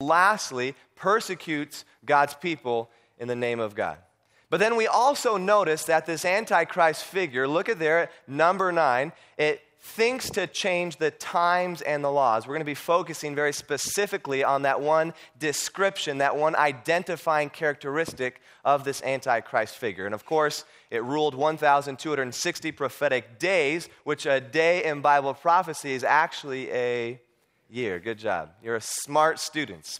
lastly, persecutes God's people in the name of God. But then we also notice that this Antichrist figure, look at there, number 9, it thinks to change the times and the laws. We're going to be focusing very specifically on that one description, that one identifying characteristic of this Antichrist figure. And of course, it ruled 1,260 prophetic days, which a day in Bible prophecy is actually a year. Good job. You're a smart students.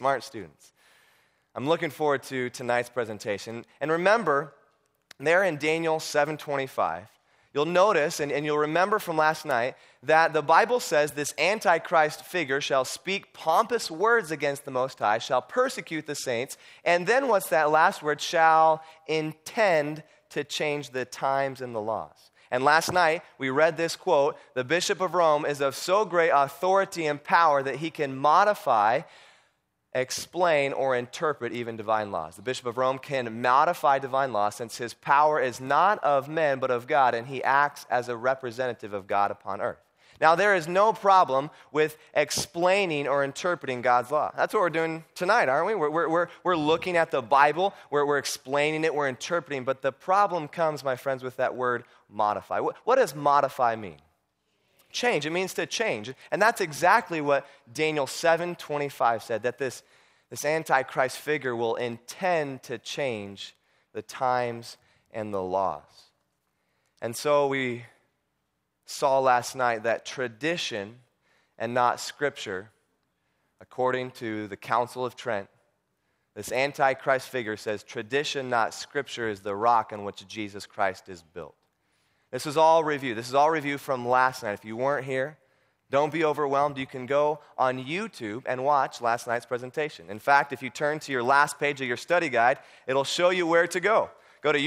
I'm looking forward to tonight's presentation. And remember, there in Daniel 7:25, you'll notice, and you'll remember from last night, that the Bible says this Antichrist figure shall speak pompous words against the Most High, shall persecute the saints, and then what's that last word? Shall intend to change the times and the laws. And last night, we read this quote, the Bishop of Rome is of so great authority and power that he can modify, explain, or interpret even divine laws. The Bishop of Rome can modify divine law since his power is not of men but of God, and he acts as a representative of God upon earth. Now, there is no problem with explaining or interpreting God's law. That's what we're doing tonight, aren't we? We're looking at the Bible, we're explaining it, we're interpreting, but the problem comes, my friends, with that word modify. What does modify mean? Change. It means to change. And that's exactly what Daniel 7:25 said, that this Antichrist figure will intend to change the times and the laws. And so we saw last night that tradition and not Scripture, according to the Council of Trent, this Antichrist figure says tradition, not Scripture, is the rock on which Jesus Christ is built. This is all review. This is all review from last night. If you weren't here, don't be overwhelmed. You can go on YouTube and watch last night's presentation. In fact, if you turn to your last page of your study guide, it'll show you where to go. Go to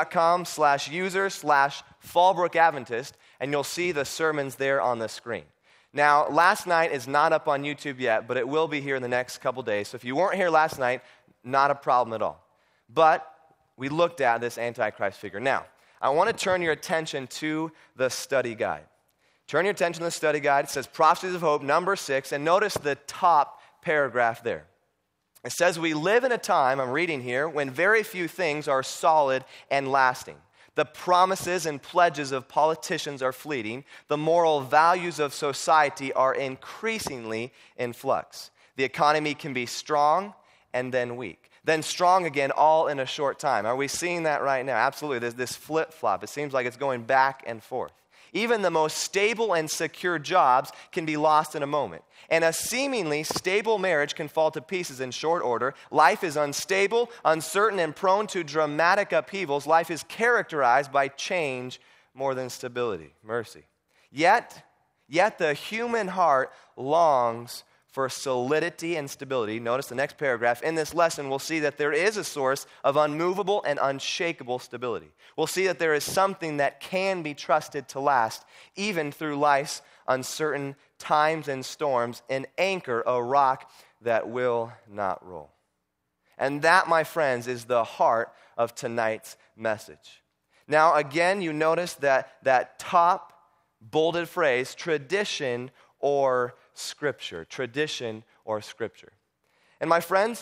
youtube.com/user/Fallbrook Adventist, and you'll see the sermons there on the screen. Now, last night is not up on YouTube yet, but it will be here in the next couple days. So if you weren't here last night, not a problem at all. But we looked at this Antichrist figure. Now, I want to turn your attention to the study guide. Turn your attention to the study guide. It says Prophecies of Hope, number 6, and notice the top paragraph there. It says, we live in a time, I'm reading here, when very few things are solid and lasting. The promises and pledges of politicians are fleeting. The moral values of society are increasingly in flux. The economy can be strong and then weak. Then strong again, all in a short time. Are we seeing that right now? Absolutely. There's this flip-flop. It seems like it's going back and forth. Even the most stable and secure jobs can be lost in a moment. And a seemingly stable marriage can fall to pieces in short order. Life is unstable, uncertain, and prone to dramatic upheavals. Life is characterized by change more than stability. Mercy. Yet the human heart longs for solidity and stability. Notice the next paragraph. In this lesson, we'll see that there is a source of unmovable and unshakable stability. We'll see that there is something that can be trusted to last, even through life's uncertain times and storms, an anchor, a rock that will not roll. And that, my friends, is the heart of tonight's message. Now, again, you notice that top bolded phrase, tradition or Scripture. Tradition or Scripture. And my friends,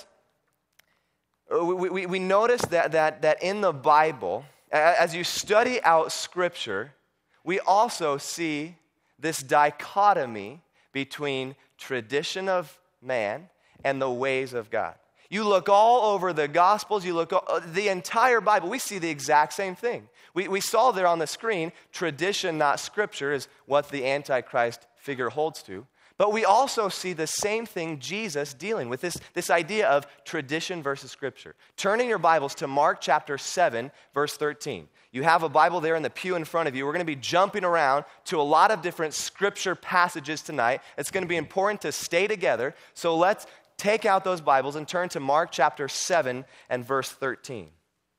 we notice that in the Bible, as you study out Scripture, we also see this dichotomy between tradition of man and the ways of God. You look all over the Gospels, you look the entire Bible, we see the exact same thing. We saw there on the screen, tradition, not Scripture, is what the Antichrist figure holds to. But we also see the same thing Jesus dealing with, this idea of tradition versus Scripture. Turning your Bibles to Mark chapter 7, verse 13. You have a Bible there in the pew in front of you. We're going to be jumping around to a lot of different Scripture passages tonight. It's going to be important to stay together. So let's take out those Bibles and turn to Mark chapter 7 and verse 13.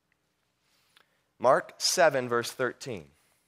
Mark 7, verse 13.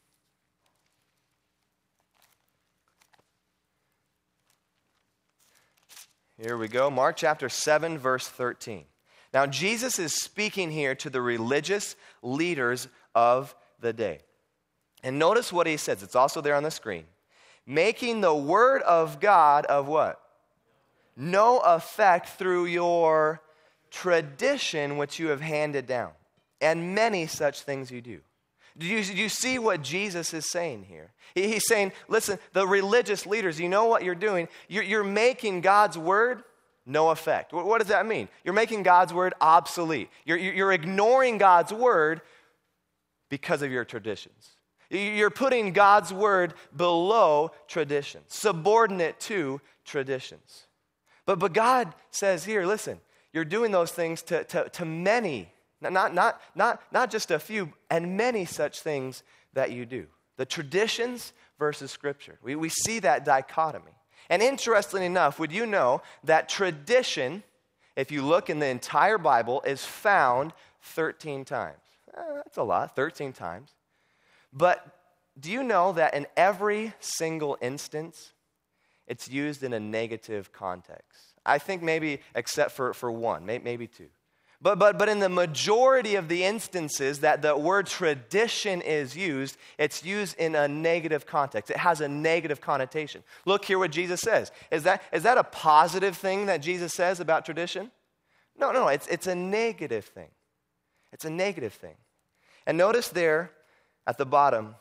Here we go. Mark chapter 7, verse 13. Now, Jesus is speaking here to the religious leaders of the day. And notice what he says. It's also there on the screen. Making the word of God of what? no effect through your tradition which you have handed down, and many such things you do. Do you see what Jesus is saying here? He's saying, listen, the religious leaders, you know what you're doing? You're making God's word no effect. What does that mean? You're making God's word obsolete. You're ignoring God's word because of your traditions. You're putting God's word below traditions, subordinate to traditions. But God says here, listen, you're doing those things to many, not just a few, and many such things that you do. The traditions versus Scripture. We see that dichotomy. And interestingly enough, would you know that tradition, if you look in the entire Bible, is found 13 times. That's a lot, 13 times. But do you know that in every single instance, it's used in a negative context? I think maybe except for one, maybe two. But in the majority of the instances that the word tradition is used, it's used in a negative context. It has a negative connotation. Look here what Jesus says. Is that a positive thing that Jesus says about tradition? No, it's a negative thing. It's a negative thing. And notice there at the bottom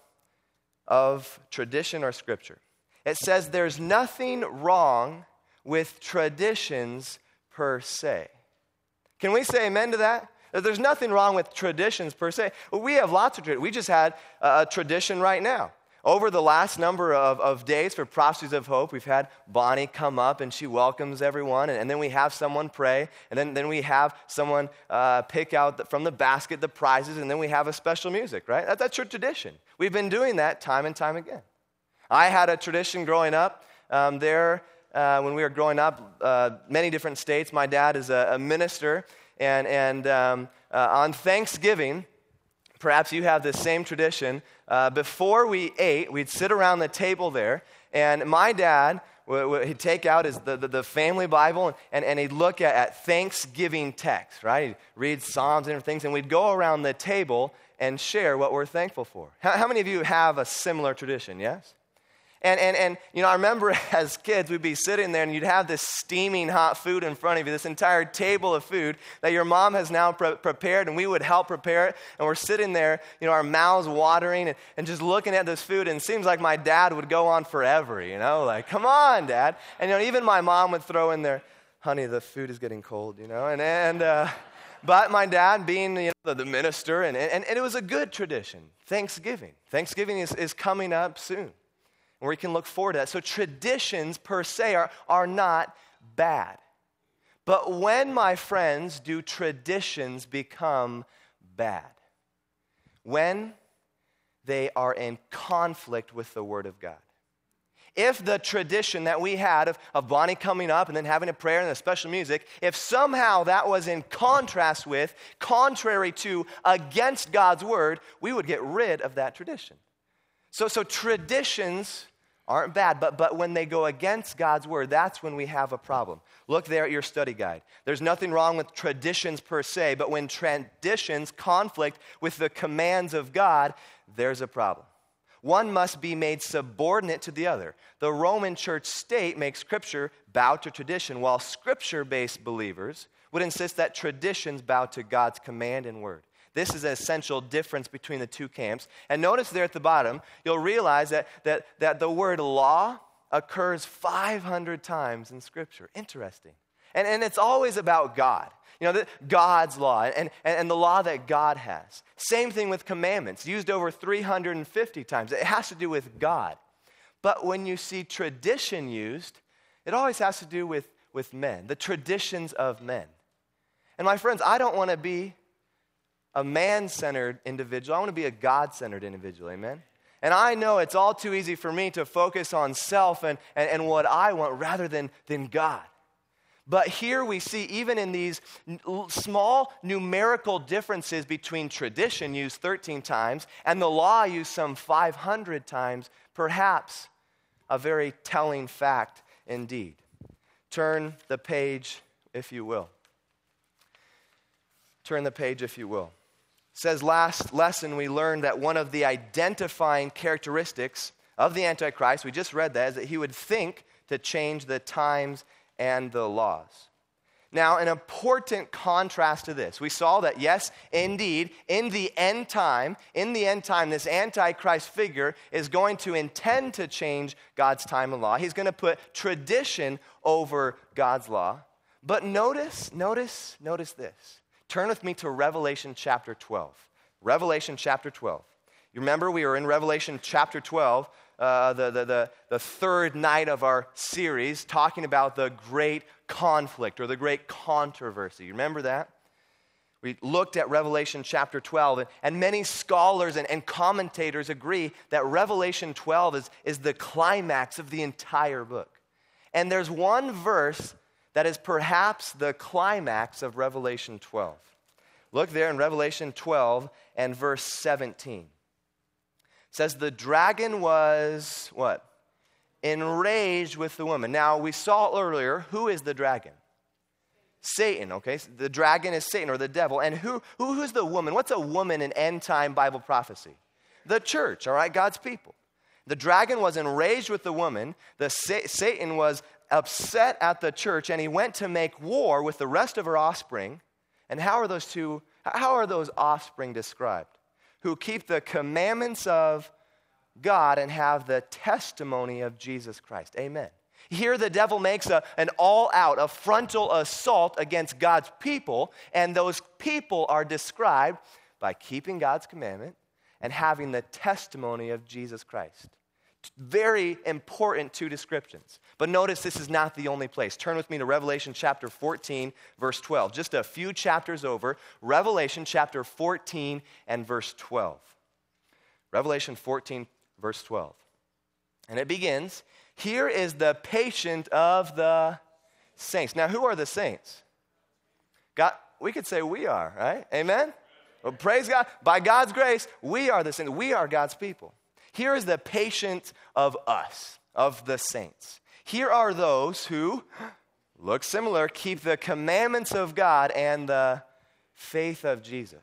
of tradition or Scripture, it says there's nothing wrong with traditions per se. Can we say amen to that? There's nothing wrong with traditions per se. We have lots of traditions. We just had a tradition right now. Over the last number of days for Prophecies of Hope, we've had Bonnie come up and she welcomes everyone, and then we have someone pray, and then we have someone pick out from the basket the prizes, and then we have a special music, right? That's your tradition. We've been doing that time and time again. I had a tradition growing up when we were growing up, many different states. My dad is a minister, and on Thanksgiving, perhaps you have the same tradition. Before we ate, we'd sit around the table there, and my dad, he'd take out the family Bible, and he'd look at Thanksgiving text, right? He'd read Psalms and things, and we'd go around the table and share what we're thankful for. How many of you have a similar tradition, yes? And you know, I remember as kids, we'd be sitting there and you'd have this steaming hot food in front of you, this entire table of food that your mom has now prepared, and we would help prepare it. And we're sitting there, you know, our mouths watering and just looking at this food. And it seems like my dad would go on forever, you know, like, come on, Dad. And, you know, even my mom would throw in there, honey, the food is getting cold, you know. But my dad being, you know, the minister, and it was a good tradition, Thanksgiving. Thanksgiving is coming up soon. And we can look forward to that. So traditions per se are not bad. But when, my friends, do traditions become bad? When they are in conflict with the Word of God. If the tradition that we had of Bonnie coming up and then having a prayer and a special music, if somehow that was in contrast with, contrary to, against God's Word, we would get rid of that tradition. So traditions aren't bad, but when they go against God's word, that's when we have a problem. Look there at your study guide. There's nothing wrong with traditions per se, but when traditions conflict with the commands of God, there's a problem. One must be made subordinate to the other. The Roman church state makes Scripture bow to tradition, while Scripture-based believers would insist that traditions bow to God's command and word. This is an essential difference between the two camps. And notice there at the bottom, you'll realize that the word law occurs 500 times in Scripture. Interesting. And it's always about God. You know, God's law and the law that God has. Same thing with commandments, used over 350 times. It has to do with God. But when you see tradition used, it always has to do with men, the traditions of men. And my friends, I don't want to be a man-centered individual. I want to be a God-centered individual, amen? And I know it's all too easy for me to focus on self and what I want rather than God. But here we see, even in these small numerical differences between tradition used 13 times and the law used some 500 times, perhaps a very telling fact indeed. Turn the page, if you will. Turn the page, if you will. It says last lesson we learned that one of the identifying characteristics of the Antichrist, we just read that, is that he would think to change the times and the laws. Now, an important contrast to this, we saw that, yes, indeed, in the end time, this Antichrist figure is going to intend to change God's time and law. He's going to put tradition over God's law. But notice this. Turn with me to Revelation chapter 12. Revelation chapter 12. You remember we were in Revelation chapter 12, the third night of our series, talking about the great conflict or the great controversy. You remember that? We looked at Revelation chapter 12, and many scholars and commentators agree that Revelation 12 is the climax of the entire book. And there's one verse that is perhaps the climax of Revelation 12. Look there in Revelation 12 and verse 17. It says, the dragon was, what? Enraged with the woman. Now, we saw earlier, who is the dragon? Satan, okay? The dragon is Satan, or the devil. And who's the woman? What's a woman in end-time Bible prophecy? The church, all right? God's people. The dragon was enraged with the woman. Satan was upset at the church, and he went to make war with the rest of her offspring. And how are those offspring described? Who keep the commandments of God and have the testimony of Jesus Christ. Amen. Here the devil makes an all-out, a frontal assault against God's people, and those people are described by keeping God's commandment and having the testimony of Jesus Christ. Very important two descriptions. But notice this is not the only place. Turn with me to Revelation chapter 14, verse 12. Just a few chapters over, Revelation chapter 14 and verse 12. Revelation 14, verse 12. And it begins, here is the patient of the saints. Now, who are the saints? God, we could say we are, right? Amen? Well, praise God. By God's grace, we are the saints. We are God's people. Here is the patient of us, of the saints. Here are those who, look similar, keep the commandments of God and the faith of Jesus.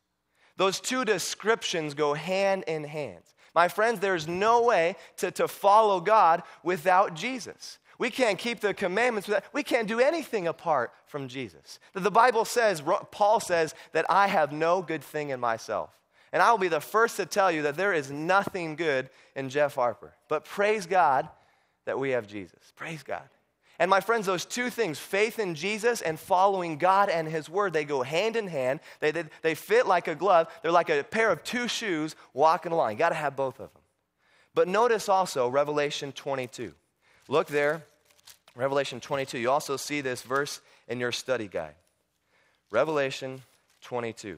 Those two descriptions go hand in hand. My friends, there's no way to follow God without Jesus. We can't keep the commandments without, we can't do anything apart from Jesus. The Bible says, Paul says, that I have no good thing in myself. And I will be the first to tell you that there is nothing good in Jeff Harper. But praise God that we have Jesus. Praise God. And my friends, those two things, faith in Jesus and following God and His Word, they go hand in hand. They fit like a glove. They're like a pair of two shoes walking along. You got to have both of them. But notice also Revelation 22. Look there, Revelation 22. You also see this verse in your study guide. Revelation 22.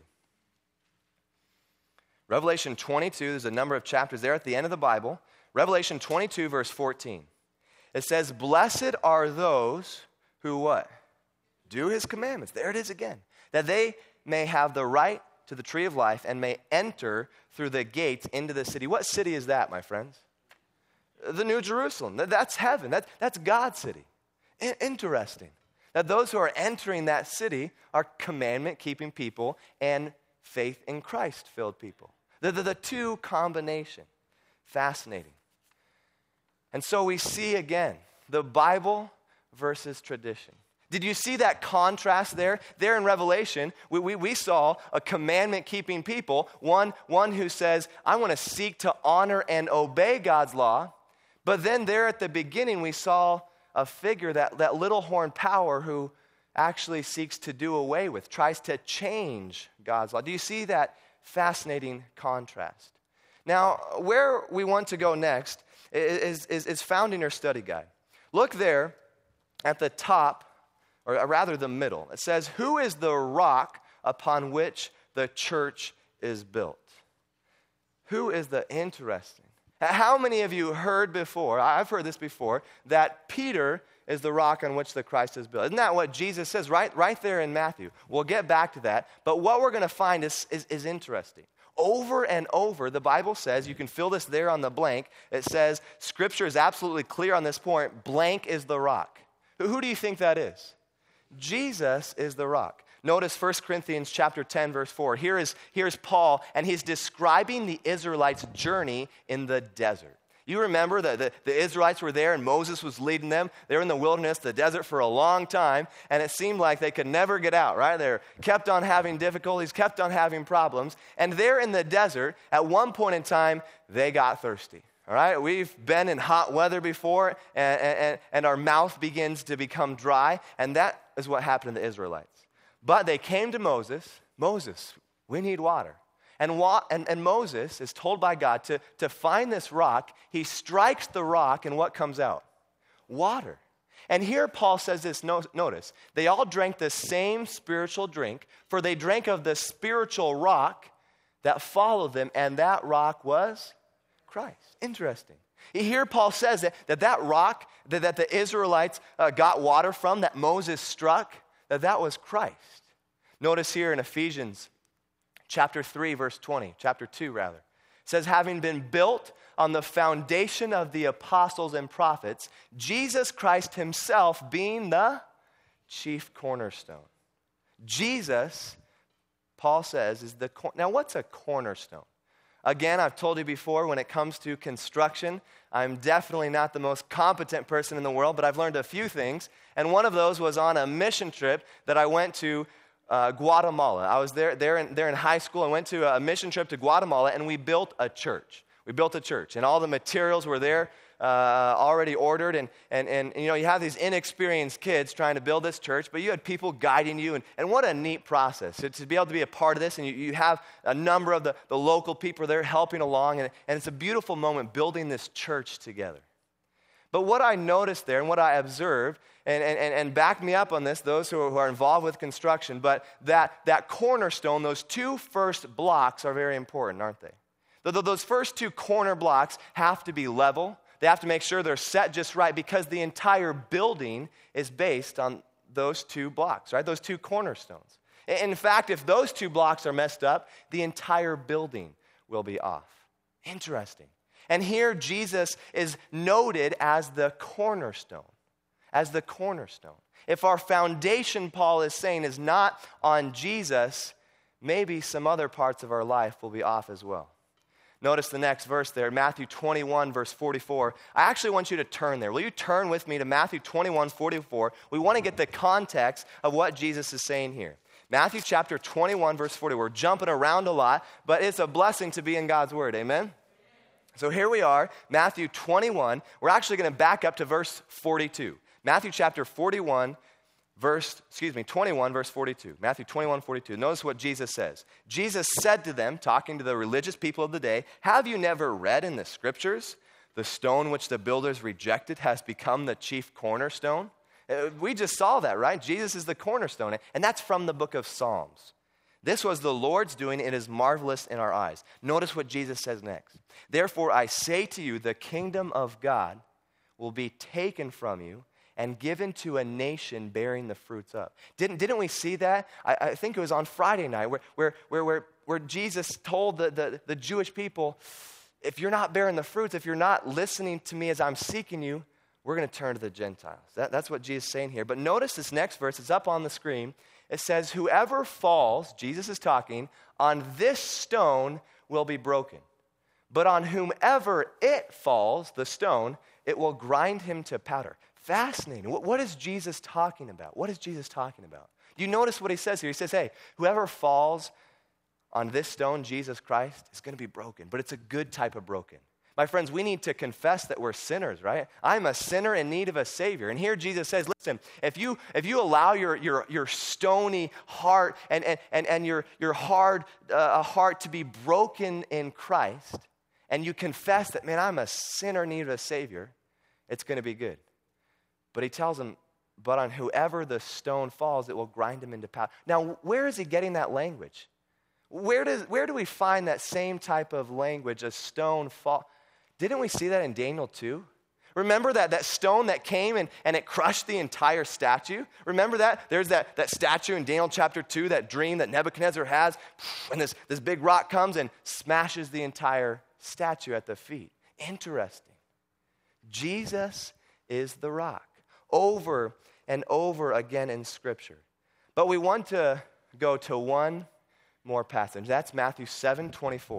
Revelation 22, there's a number of chapters there at the end of the Bible. Revelation 22, verse 14. It says, blessed are those who what? Do His commandments. There it is again. That they may have the right to the tree of life and may enter through the gates into the city. What city is that, my friends? The New Jerusalem. That's heaven. That's God's city. Interesting. That those who are entering that city are commandment-keeping people and faith in Christ-filled people. The two combination. Fascinating. And so we see again, the Bible versus tradition. Did you see that contrast there? There in Revelation, we saw a commandment-keeping people, one who says, I want to seek to honor and obey God's law. But then there at the beginning, we saw a figure, that little horn power who actually seeks to do away with, tries to change God's law. Do you see that fascinating contrast? Now, where we want to go next is found in your study guide. Look there at the top, or rather the middle. It says, who is the rock upon which the church is built? Who is the interesting? How many of you heard before, I've heard this before, that Peter is the rock on which the Christ is built? Isn't that what Jesus says right there in Matthew? We'll get back to that. But what we're going to find is interesting. Over and over, the Bible says, you can fill this there on the blank, it says, Scripture is absolutely clear on this point, blank is the rock. Who do you think that is? Jesus is the rock. Notice 1 Corinthians chapter 10, verse 4. Here's Paul, and he's describing the Israelites' journey in the desert. You remember that the Israelites were there and Moses was leading them. They were in the wilderness, the desert, for a long time, and it seemed like they could never get out, right? They kept on having difficulties, kept on having problems. And there in the desert, at one point in time, they got thirsty. All right, we've been in hot weather before, and our mouth begins to become dry, and that is what happened to the Israelites. But they came to Moses, Moses, we need water. And Moses is told by God to find this rock. He strikes the rock, and what comes out? Water. And here Paul says this, notice, they all drank the same spiritual drink, for they drank of the spiritual rock that followed them, and that rock was Christ. Interesting. Here Paul says that rock that the Israelites got water from, that Moses struck, that was Christ. Notice here in Ephesians chapter 3, verse 20, chapter 2 rather, it says, having been built on the foundation of the apostles and prophets, Jesus Christ himself being the chief cornerstone. Jesus, Paul says, is the now what's a cornerstone? Again, I've told you before, when it comes to construction, I'm definitely not the most competent person in the world, but I've learned a few things, and one of those was on a mission trip that I went to Guatemala. I was there in high school. I went to a mission trip to Guatemala, and we built a church. And all the materials were there already ordered, and you know, you have these inexperienced kids trying to build this church, but you had people guiding you, and what a neat process to be able to be a part of this, and you have a number of the local people there helping along, and it's a beautiful moment building this church together. But what I noticed there and what I observed, and back me up on this, those who are involved with construction, but that cornerstone, those two first blocks are very important, aren't they? Those first two corner blocks have to be level. They have to make sure they're set just right, because the entire building is based on those two blocks, right? Those two cornerstones. In fact, if those two blocks are messed up, the entire building will be off. Interesting. And here Jesus is noted as the cornerstone. As the cornerstone. If our foundation, Paul is saying, is not on Jesus, maybe some other parts of our life will be off as well. Notice the next verse there, Matthew 21, verse 44. I actually want you to turn there. Will you turn with me to Matthew 21, 44? We want to get the context of what Jesus is saying here. Matthew chapter 21, verse 40. We're jumping around a lot, but it's a blessing to be in God's word. Amen? So here we are, Matthew 21. We're actually going to back up to verse 42. Matthew chapter 21, 21, verse 42. Matthew 21, 42. Notice what Jesus says. Jesus said to them, talking to the religious people of the day, have you never read in the scriptures, the stone which the builders rejected has become the chief cornerstone? We just saw that, right? Jesus is the cornerstone, and that's from the book of Psalms. This was the Lord's doing. It is marvelous in our eyes. Notice what Jesus says next. Therefore, I say to you, the kingdom of God will be taken from you and given to a nation bearing the fruits of. Didn't we see that? I think it was on Friday night where Jesus told the Jewish people, if you're not bearing the fruits, if you're not listening to me as I'm seeking you, we're going to turn to the Gentiles. That's what Jesus is saying here. But notice this next verse. It's up on the screen. It says, whoever falls, Jesus is talking, on this stone will be broken. But on whomever it falls, the stone, it will grind him to powder. Fascinating. What is Jesus talking about? What is Jesus talking about? You notice what he says here. He says, hey, whoever falls on this stone, Jesus Christ, is going to be broken. But it's a good type of broken. My friends, we need to confess that we're sinners, right? I'm a sinner in need of a Savior. And here Jesus says, listen, if you allow your stony heart and your hard heart to be broken in Christ, and you confess that, man, I'm a sinner in need of a Savior, it's going to be good. But he tells them, but on whoever the stone falls, it will grind him into powder. Now, where is he getting that language? Where do we find that same type of language, a stone fall? Didn't we see that in Daniel 2? Remember that stone that came and it crushed the entire statue? Remember that? There's that statue in Daniel chapter 2, that dream that Nebuchadnezzar has, and this big rock comes and smashes the entire statue at the feet. Interesting. Jesus is the rock. Over and over again in Scripture. But we want to go to one more passage. That's Matthew 7:24.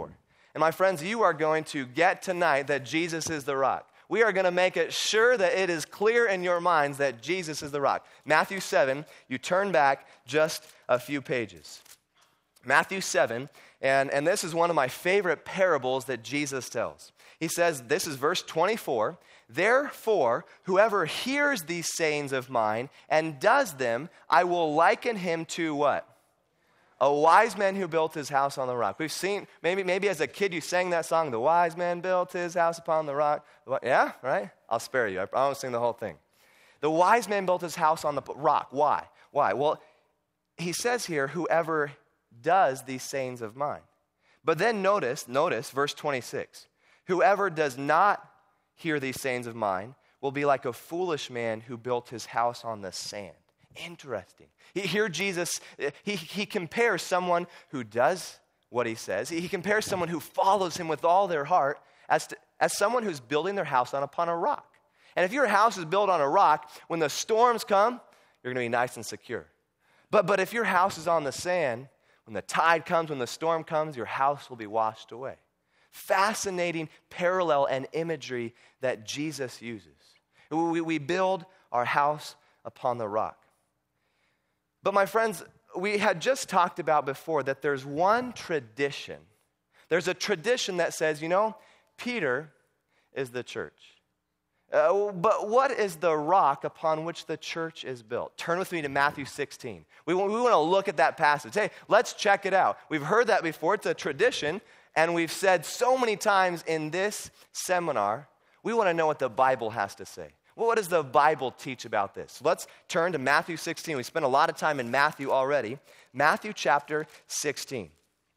And my friends, you are going to get tonight that Jesus is the rock. We are going to make it sure that it is clear in your minds that Jesus is the rock. Matthew 7, you turn back just a few pages. Matthew 7, and this is one of my favorite parables that Jesus tells. He says, this is verse 24, therefore, whoever hears these sayings of mine and does them, I will liken him to what? A wise man who built his house on the rock. We've seen, maybe as a kid you sang that song, the wise man built his house upon the rock. Yeah, right? I'll spare you. I won't sing the whole thing. The wise man built his house on the rock. Why? Well, he says here, whoever does these sayings of mine. But then notice verse 26. Whoever does not hear these sayings of mine will be like a foolish man who built his house on the sand. Interesting. Here Jesus, he compares someone who does what he says. He compares someone who follows him with all their heart as someone who's building their house upon a rock. And if your house is built on a rock, when the storms come, you're going to be nice and secure. But if your house is on the sand, when the tide comes, when the storm comes, your house will be washed away. Fascinating parallel and imagery that Jesus uses. We build our house upon the rock. But my friends, we had just talked about before that there's one tradition. There's a tradition that says, Peter is the church. But what is the rock upon which the church is built? Turn with me to Matthew 16. We want to look at that passage. Hey, let's check it out. We've heard that before. It's a tradition, and we've said so many times in this seminar, we want to know what the Bible has to say. Well, what does the Bible teach about this? Let's turn to Matthew 16. We spent a lot of time in Matthew already. Matthew chapter 16.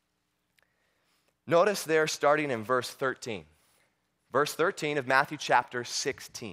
Notice there starting in verse 13. Verse 13 of Matthew chapter 16.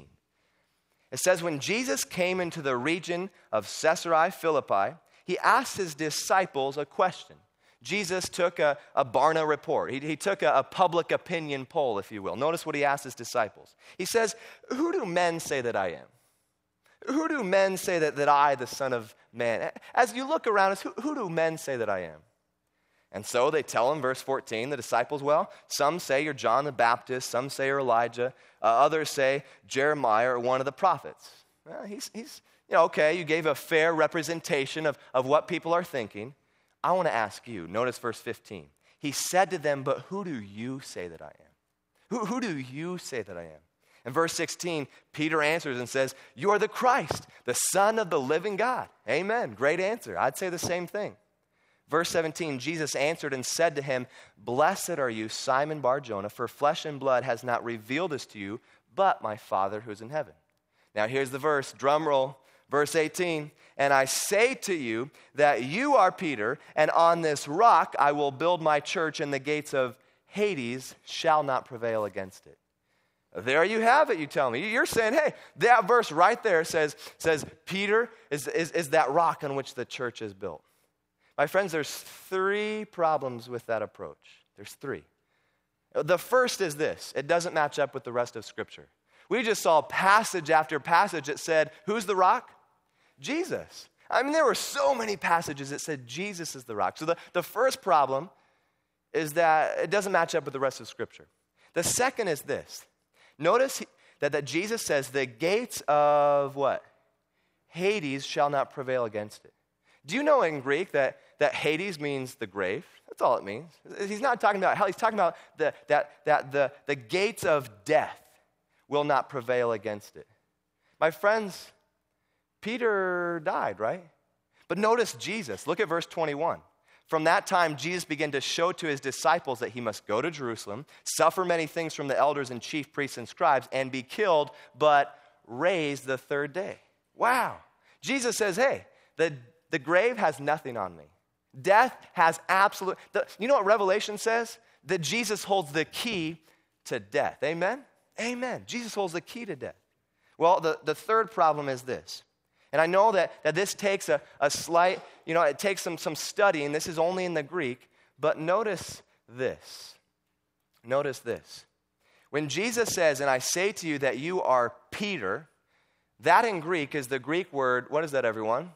It says, when Jesus came into the region of Caesarea Philippi, he asked his disciples a question. Jesus took a Barna report. He took a public opinion poll, if you will. Notice what he asked his disciples. He says, who do men say that I am? Who do men say that I, the Son of Man? As you look around us, who do men say that I am? And so they tell him, verse 14, the disciples, well, some say you're John the Baptist, some say you're Elijah, others say Jeremiah or one of the prophets. Well, he's okay, you gave a fair representation of what people are thinking. I want to ask you, notice verse 15. He said to them, but who do you say that I am? Who do you say that I am? In verse 16, Peter answers and says, you are the Christ, the Son of the living God. Amen. Great answer. I'd say the same thing. Verse 17, Jesus answered and said to him, blessed are you, Simon Bar-Jonah, for flesh and blood has not revealed this to you, but my Father who's in heaven. Now here's the verse, drum roll, verse 18. And I say to you that you are Peter, and on this rock I will build my church, and the gates of Hades shall not prevail against it. There you have it, you tell me. You're saying, hey, that verse right there says Peter is that rock on which the church is built. My friends, there's 3 problems with that approach. There's 3. The first is this. It doesn't match up with the rest of Scripture. We just saw passage after passage that said, who's the rock? Jesus. I mean, there were so many passages that said Jesus is the rock. So the first problem is that it doesn't match up with the rest of Scripture. The second is this. Notice that Jesus says the gates of what? Hades shall not prevail against it. Do you know in Greek that Hades means the grave? That's all it means. He's not talking about hell. He's talking about the gates of death will not prevail against it. My friends, Peter died, right? But notice Jesus. Look at verse 21. From that time, Jesus began to show to his disciples that he must go to Jerusalem, suffer many things from the elders and chief priests and scribes, and be killed, but raised the 3rd day. Wow. Jesus says, hey, the grave has nothing on me. Death has absolute... You know what Revelation says? That Jesus holds the key to death. Amen? Amen. Jesus holds the key to death. Well, the third problem is this. And I know that this takes a slight... it takes some studying. This is only in the Greek. But notice this. Notice this. When Jesus says, and I say to you that you are Peter, that in Greek is the Greek word, what is that, everyone?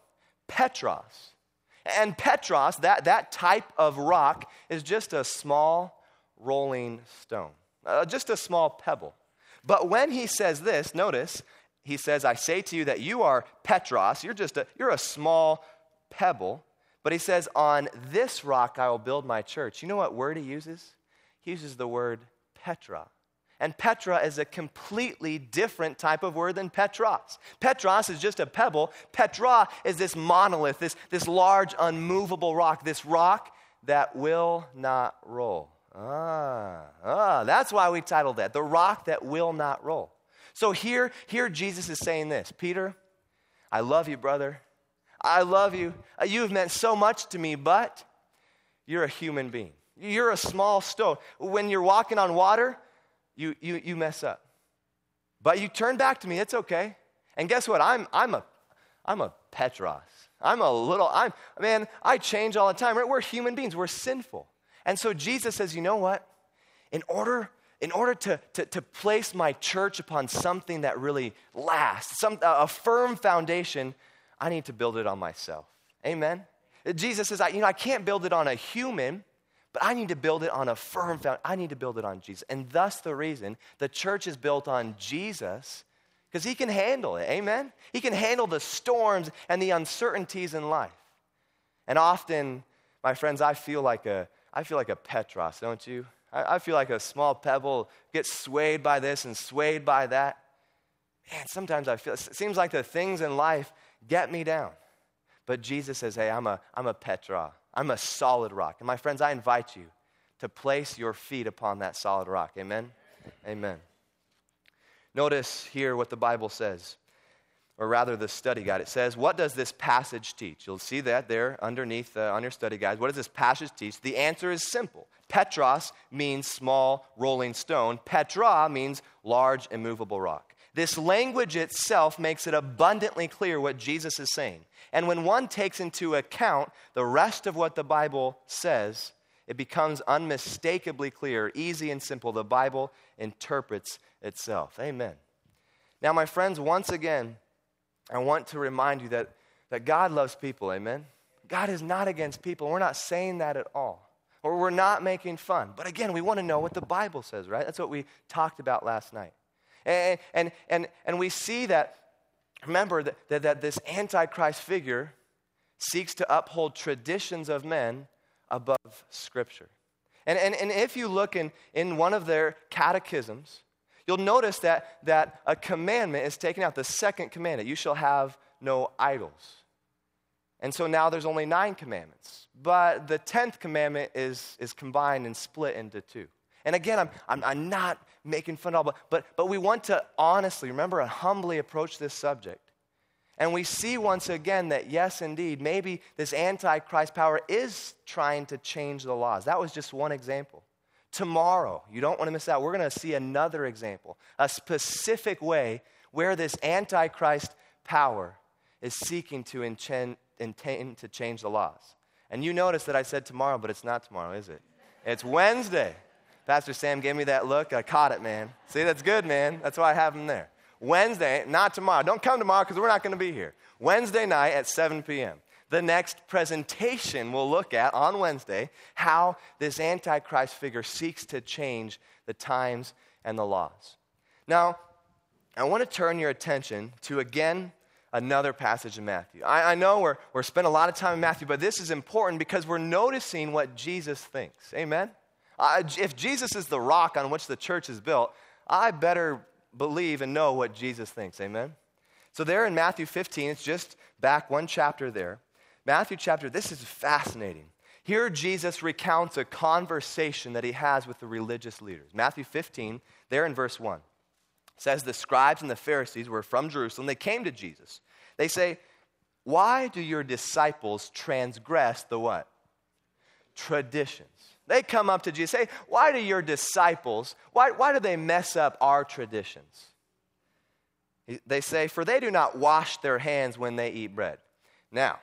Petros. And Petros, that type of rock, is just a small rolling stone, just a small pebble. But when he says this, notice, he says, I say to you that you are Petros, you're a small pebble. But he says, on this rock I will build my church. You know what word he uses? He uses the word Petra. And Petra is a completely different type of word than Petros. Petros is just a pebble. Petra is this monolith, this large, unmovable rock, this rock that will not roll. That's why we titled that, The Rock That Will Not Roll. So here Jesus is saying this, Peter, I love you, brother. I love you. You've meant so much to me, but you're a human being. You're a small stone. When you're walking on water, you mess up. But you turn back to me, it's okay. And guess what? I'm a Petros. I change all the time. Right? We're human beings. We're sinful. And so Jesus says, you know what? In order to place my church upon something that really lasts, a firm foundation, I need to build it on myself. Amen? Jesus says, I can't build it on a human, but I need to build it on a firm foundation. I need to build it on Jesus. And thus the reason the church is built on Jesus, because he can handle it. Amen? He can handle the storms and the uncertainties in life. And often, my friends, I feel like a Petros, don't you? I feel like a small pebble, gets swayed by this and swayed by that. Man, sometimes it seems like the things in life get me down. But Jesus says, hey, I'm a Petra. I'm a solid rock. And my friends, I invite you to place your feet upon that solid rock. Amen? Amen. Notice here what the Bible says, or rather the study guide. It says, what does this passage teach? You'll see that there underneath on your study guide. What does this passage teach? The answer is simple. Petros means small rolling stone. Petra means large immovable rock. This language itself makes it abundantly clear what Jesus is saying. And when one takes into account the rest of what the Bible says, it becomes unmistakably clear, easy and simple. The Bible interprets itself. Amen. Now, my friends, once again, I want to remind you that God loves people. Amen. God is not against people. We're not saying that at all. Or we're not making fun. But again, we want to know what the Bible says, right? That's what we talked about last night. And we see that, remember, that this Antichrist figure seeks to uphold traditions of men above Scripture. And if you look in one of their catechisms, you'll notice that a commandment is taken out, the second commandment, you shall have no idols. And so now there's only 9 commandments. But the 10th commandment is combined and split into 2. And again, I'm not making fun of all, but we want to honestly, remember, and humbly approach this subject. And we see once again that yes, indeed, maybe this Antichrist power is trying to change the laws. That was just one example. Tomorrow, you don't want to miss out, we're going to see another example, a specific way where this Antichrist power is seeking to intend to change the laws. And you notice that I said tomorrow, but it's not tomorrow, is it? It's Wednesday. Pastor Sam gave me that look. I caught it, man. See, that's good, man. That's why I have him there. Wednesday, not tomorrow. Don't come tomorrow because we're not going to be here. Wednesday night at 7 p.m. The next presentation we'll look at on Wednesday how this Antichrist figure seeks to change the times and the laws. Now, I want to turn your attention to, again, another passage in Matthew. I know we're spending a lot of time in Matthew, but this is important because we're noticing what Jesus thinks. Amen? If Jesus is the rock on which the church is built, I better believe and know what Jesus thinks. Amen? So there in Matthew 15, it's just back one chapter there. Matthew chapter, this is fascinating. Here Jesus recounts a conversation that he has with the religious leaders. Matthew 15, there in verse 1. It says, the scribes and the Pharisees were from Jerusalem. They came to Jesus. They say, why do your disciples transgress the what? Traditions. They come up to Jesus and say, why do your disciples, why do they mess up our traditions? They say, for they do not wash their hands when they eat bread. Now,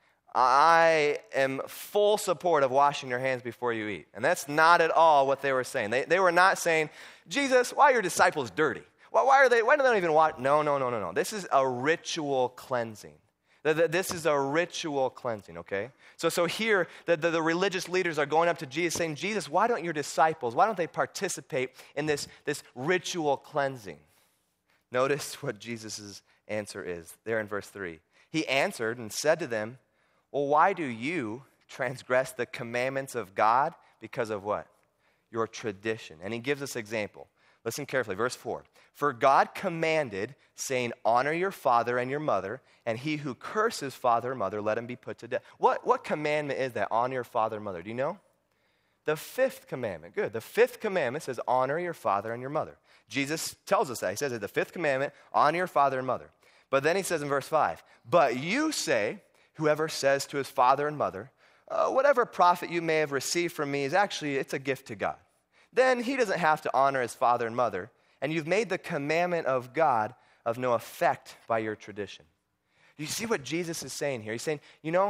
I am full support of washing your hands before you eat. And that's not at all what they were saying. They were not saying, Jesus, why are your disciples dirty? Why do they not even wash? No. This is a ritual cleansing. This is a ritual cleansing, okay? So here, the religious leaders are going up to Jesus saying, Jesus, why don't your disciples, why don't they participate in this ritual cleansing? Notice what Jesus' answer is there in verse 3. He answered and said to them, well, why do you transgress the commandments of God? Because of what? Your tradition. And he gives us an example. Listen carefully, verse 4. For God commanded, saying, honor your father and your mother, and he who curses father or mother, let him be put to death. What commandment is that? Honor your father and mother. Do you know? The fifth commandment. Good. The fifth commandment says, honor your father and your mother. Jesus tells us that. He says that the fifth commandment, honor your father and mother. But then he says in verse 5, but you say, whoever says to his father and mother, whatever profit you may have received from me it's a gift to God. Then he doesn't have to honor his father and mother, and you've made the commandment of God of no effect by your tradition. You see what Jesus is saying here? He's saying,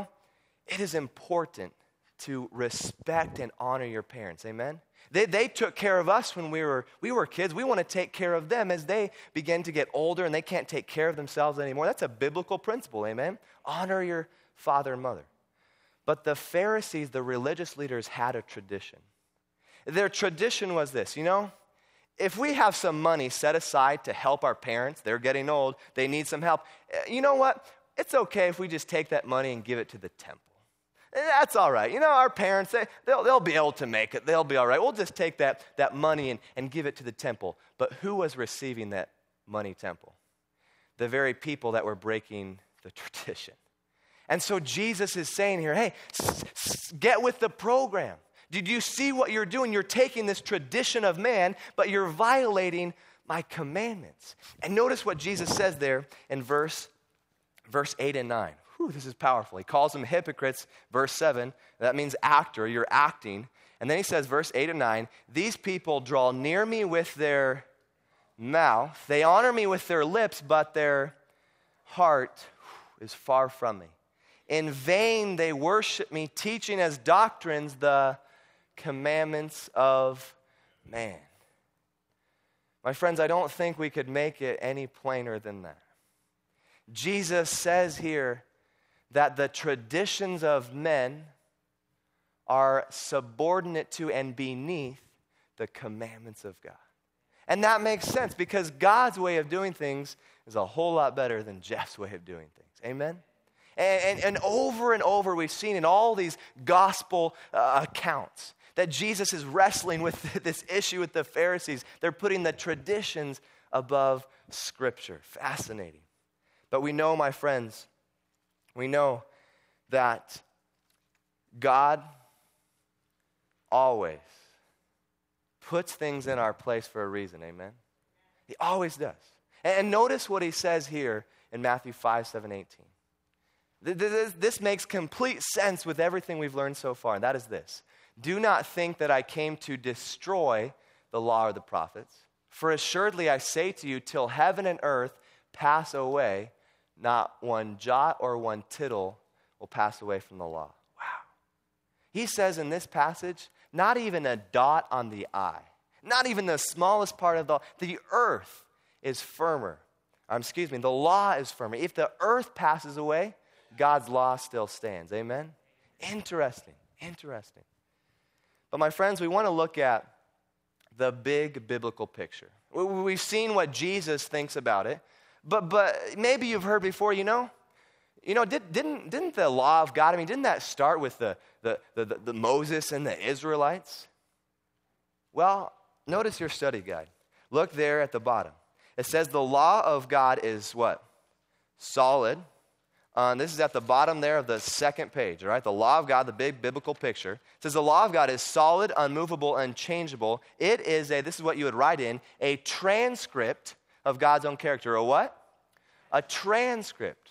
it is important to respect and honor your parents. Amen? They took care of us when we were kids. We want to take care of them as they begin to get older and they can't take care of themselves anymore. That's a biblical principle. Amen? Honor your father and mother. But the Pharisees, the religious leaders, had a tradition. Their tradition was this, if we have some money set aside to help our parents, they're getting old, they need some help, you know what? It's okay if we just take that money and give it to the temple. That's all right. Our parents, they'll be able to make it. They'll be all right. We'll just take that money and give it to the temple. But who was receiving that money temple? The very people that were breaking the tradition. And so Jesus is saying here, hey, get with the program. Did you see what you're doing? You're taking this tradition of man, but you're violating my commandments. And notice what Jesus says there in verse 8 and 9. Whew, this is powerful. He calls them hypocrites, verse 7. That means actor, you're acting. And then he says, verse 8 and 9, these people draw near me with their mouth. They honor me with their lips, but their heart is far from me. In vain they worship me, teaching as doctrines the commandments of man. My friends, I don't think we could make it any plainer than that. Jesus says here that the traditions of men are subordinate to and beneath the commandments of God. And that makes sense because God's way of doing things is a whole lot better than Jeff's way of doing things. Amen? And over we've seen in all these gospel accounts that Jesus is wrestling with this issue with the Pharisees. They're putting the traditions above Scripture. Fascinating. But we know, my friends, we know that God always puts things in our place for a reason. Amen? He always does. And notice what he says here in Matthew 5:7-18. This makes complete sense with everything we've learned so far, and that is this. Do not think that I came to destroy the law or the prophets. For assuredly I say to you, till heaven and earth pass away, not one jot or one tittle will pass away from the law. Wow. He says in this passage, not even a dot on the I, not even the smallest part of the earth is firmer. The law is firmer. If the earth passes away, God's law still stands. Amen? Interesting. But my friends, we want to look at the big biblical picture. We've seen what Jesus thinks about it, but maybe you've heard before, didn't the law of God, didn't that start with the Moses and the Israelites? Well, notice your study guide. Look there at the bottom. It says the law of God is what? Solid. This is at the bottom there of the second page, all right? The law of God, the big biblical picture. It says the law of God is solid, unmovable, unchangeable. It is this is what you would write in, a transcript of God's own character. A what? A transcript.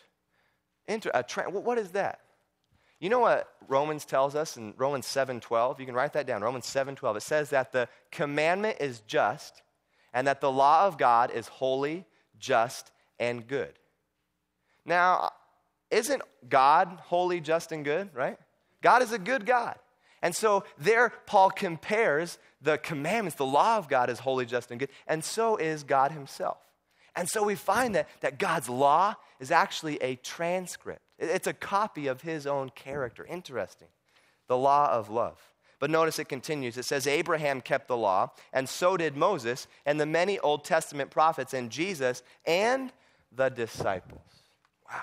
What is that? You know what Romans tells us in Romans 7:12? You can write that down, Romans 7:12. It says that the commandment is just and that the law of God is holy, just, and good. Now, isn't God holy, just, and good, right? God is a good God. And so there Paul compares the commandments, the law of God is holy, just, and good, and so is God himself. And so we find that God's law is actually a transcript. It's a copy of his own character. Interesting. The law of love. But notice it continues. It says, Abraham kept the law, and so did Moses, and the many Old Testament prophets, and Jesus, and the disciples. Wow.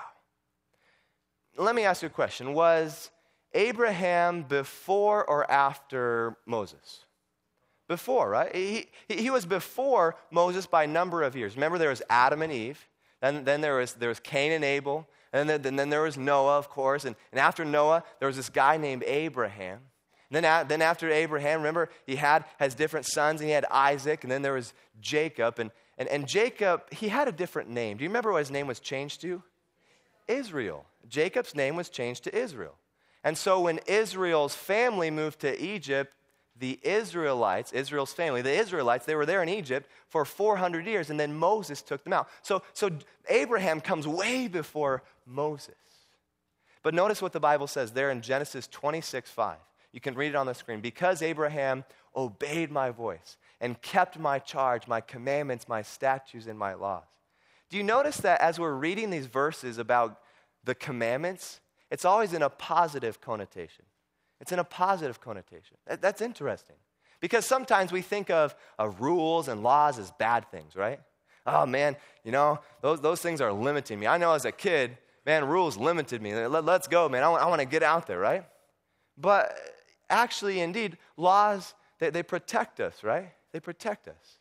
Let me ask you a question. Was Abraham before or after Moses? Before, right? He was before Moses by a number of years. Remember, there was Adam and Eve, and then there was Cain and Abel, and then there was Noah, of course, and after Noah, there was this guy named Abraham. Then after Abraham, remember, he has different sons, and he had Isaac, and then there was Jacob. And Jacob, he had a different name. Do you remember what his name was changed to? Israel. Jacob's name was changed to Israel. And so when Israel's family moved to Egypt, the Israelites, Israel's family, the Israelites, they were there in Egypt for 400 years, and then Moses took them out. So Abraham comes way before Moses. But notice what the Bible says there in Genesis 26:5. You can read it on the screen. Because Abraham obeyed my voice and kept my charge, my commandments, my statutes, and my laws. Do you notice that as we're reading these verses about the commandments, it's always in a positive connotation? It's in a positive connotation. That's interesting. Because sometimes we think of rules and laws as bad things, right? Oh, man, those things are limiting me. I know as a kid, man, rules limited me. Let's go, man. I want to get out there, right? But actually, indeed, laws, they protect us, right? They protect us.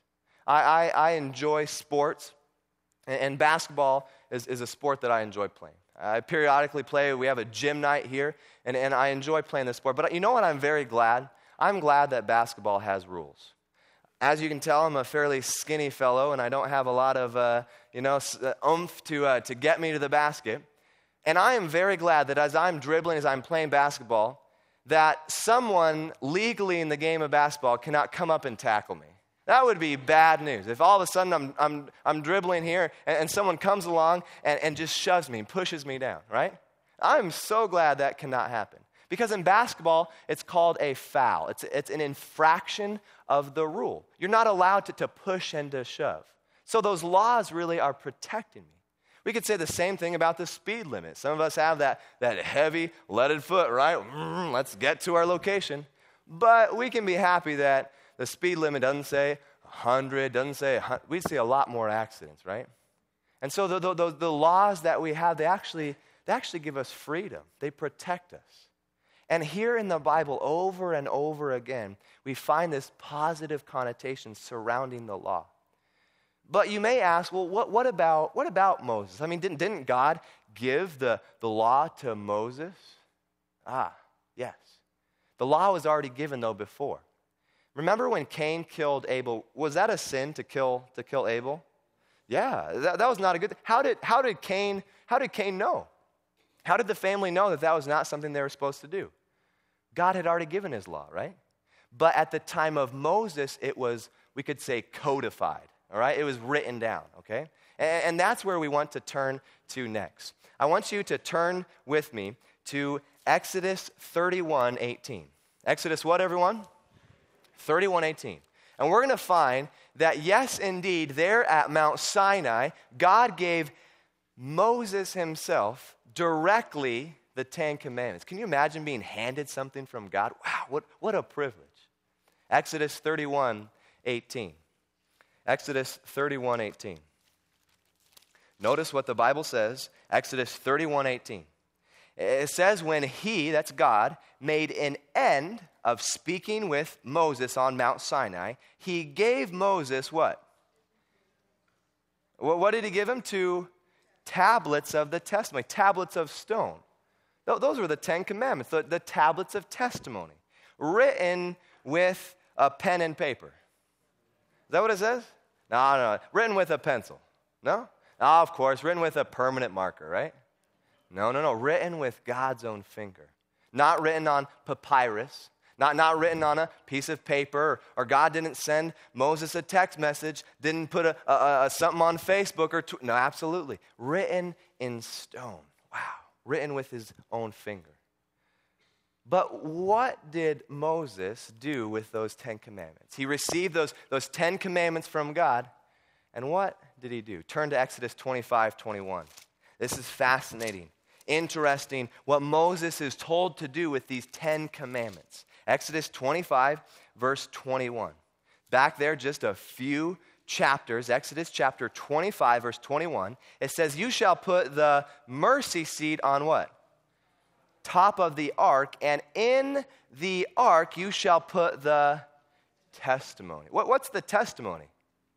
I enjoy sports, and basketball is a sport that I enjoy playing. I periodically play. We have a gym night here, and I enjoy playing this sport. But you know what I'm very glad? I'm glad that basketball has rules. As you can tell, I'm a fairly skinny fellow, and I don't have a lot of oomph to get me to the basket. And I am very glad that as I'm dribbling, as I'm playing basketball, that someone legally in the game of basketball cannot come up and tackle me. That would be bad news. If all of a sudden I'm dribbling here and someone comes along and just shoves me, pushes me down, right? I'm so glad that cannot happen. Because in basketball, it's called a foul. It's an infraction of the rule. You're not allowed to push and to shove. So those laws really are protecting me. We could say the same thing about the speed limit. Some of us have that heavy, leaded foot, right? Let's get to our location. But we can be happy that the speed limit doesn't say 100, doesn't say 100. We see a lot more accidents, right? And so the laws that we have, they actually give us freedom. They protect us. And here in the Bible, over and over again, we find this positive connotation surrounding the law. But you may ask, well, what about Moses? I mean, didn't God give the law to Moses? Yes. The law was already given, though, before. Remember when Cain killed Abel? Was that a sin to kill Abel? Yeah, that was not a good thing. How did Cain know? How did the family know that was not something they were supposed to do? God had already given his law, right? But at the time of Moses, it was, we could say, codified. All right, it was written down, okay? And that's where we want to turn to next. I want you to turn with me to Exodus 31:18. Exodus what, everyone? 31:18. And we're going to find that, yes, indeed, there at Mount Sinai, God gave Moses himself directly the Ten Commandments. Can you imagine being handed something from God? Wow, what a privilege. Exodus 31:18. Exodus 31:18. Notice what the Bible says, Exodus 31:18. It says, when he, that's God, made an end of speaking with Moses on Mount Sinai, he gave Moses what? What did he give him? 2 tablets of the testimony, tablets of stone. Those were the Ten Commandments, the tablets of testimony, written with a pen and paper. Is that what it says? No. Written with a pencil. No? Of course, written with a permanent marker, right? No. Written with God's own finger. Not written on papyrus. Not written on a piece of paper. Or God didn't send Moses a text message. Didn't put a something on Facebook or no, absolutely. Written in stone. Wow. Written with his own finger. But what did Moses do with those 10 commandments? He received those 10 commandments from God, and what did he do? Turn to Exodus 25:21. This is fascinating. interesting what Moses is told to do with these 10 commandments. Exodus 25, verse 21. Back there, just a few chapters, Exodus chapter 25, verse 21, it says, you shall put the mercy seat on what? Top of the ark, and in the ark you shall put the testimony. What's the testimony?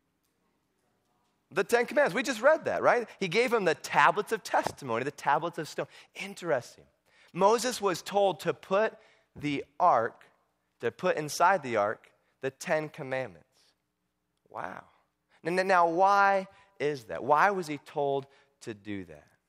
The 10 Commandments. We just read that, right? He gave them the tablets of testimony, the tablets of stone. Interesting. Moses was told to put the ark, to put inside the ark, the 10 Commandments. Wow. Now, why is that? Why was he told to do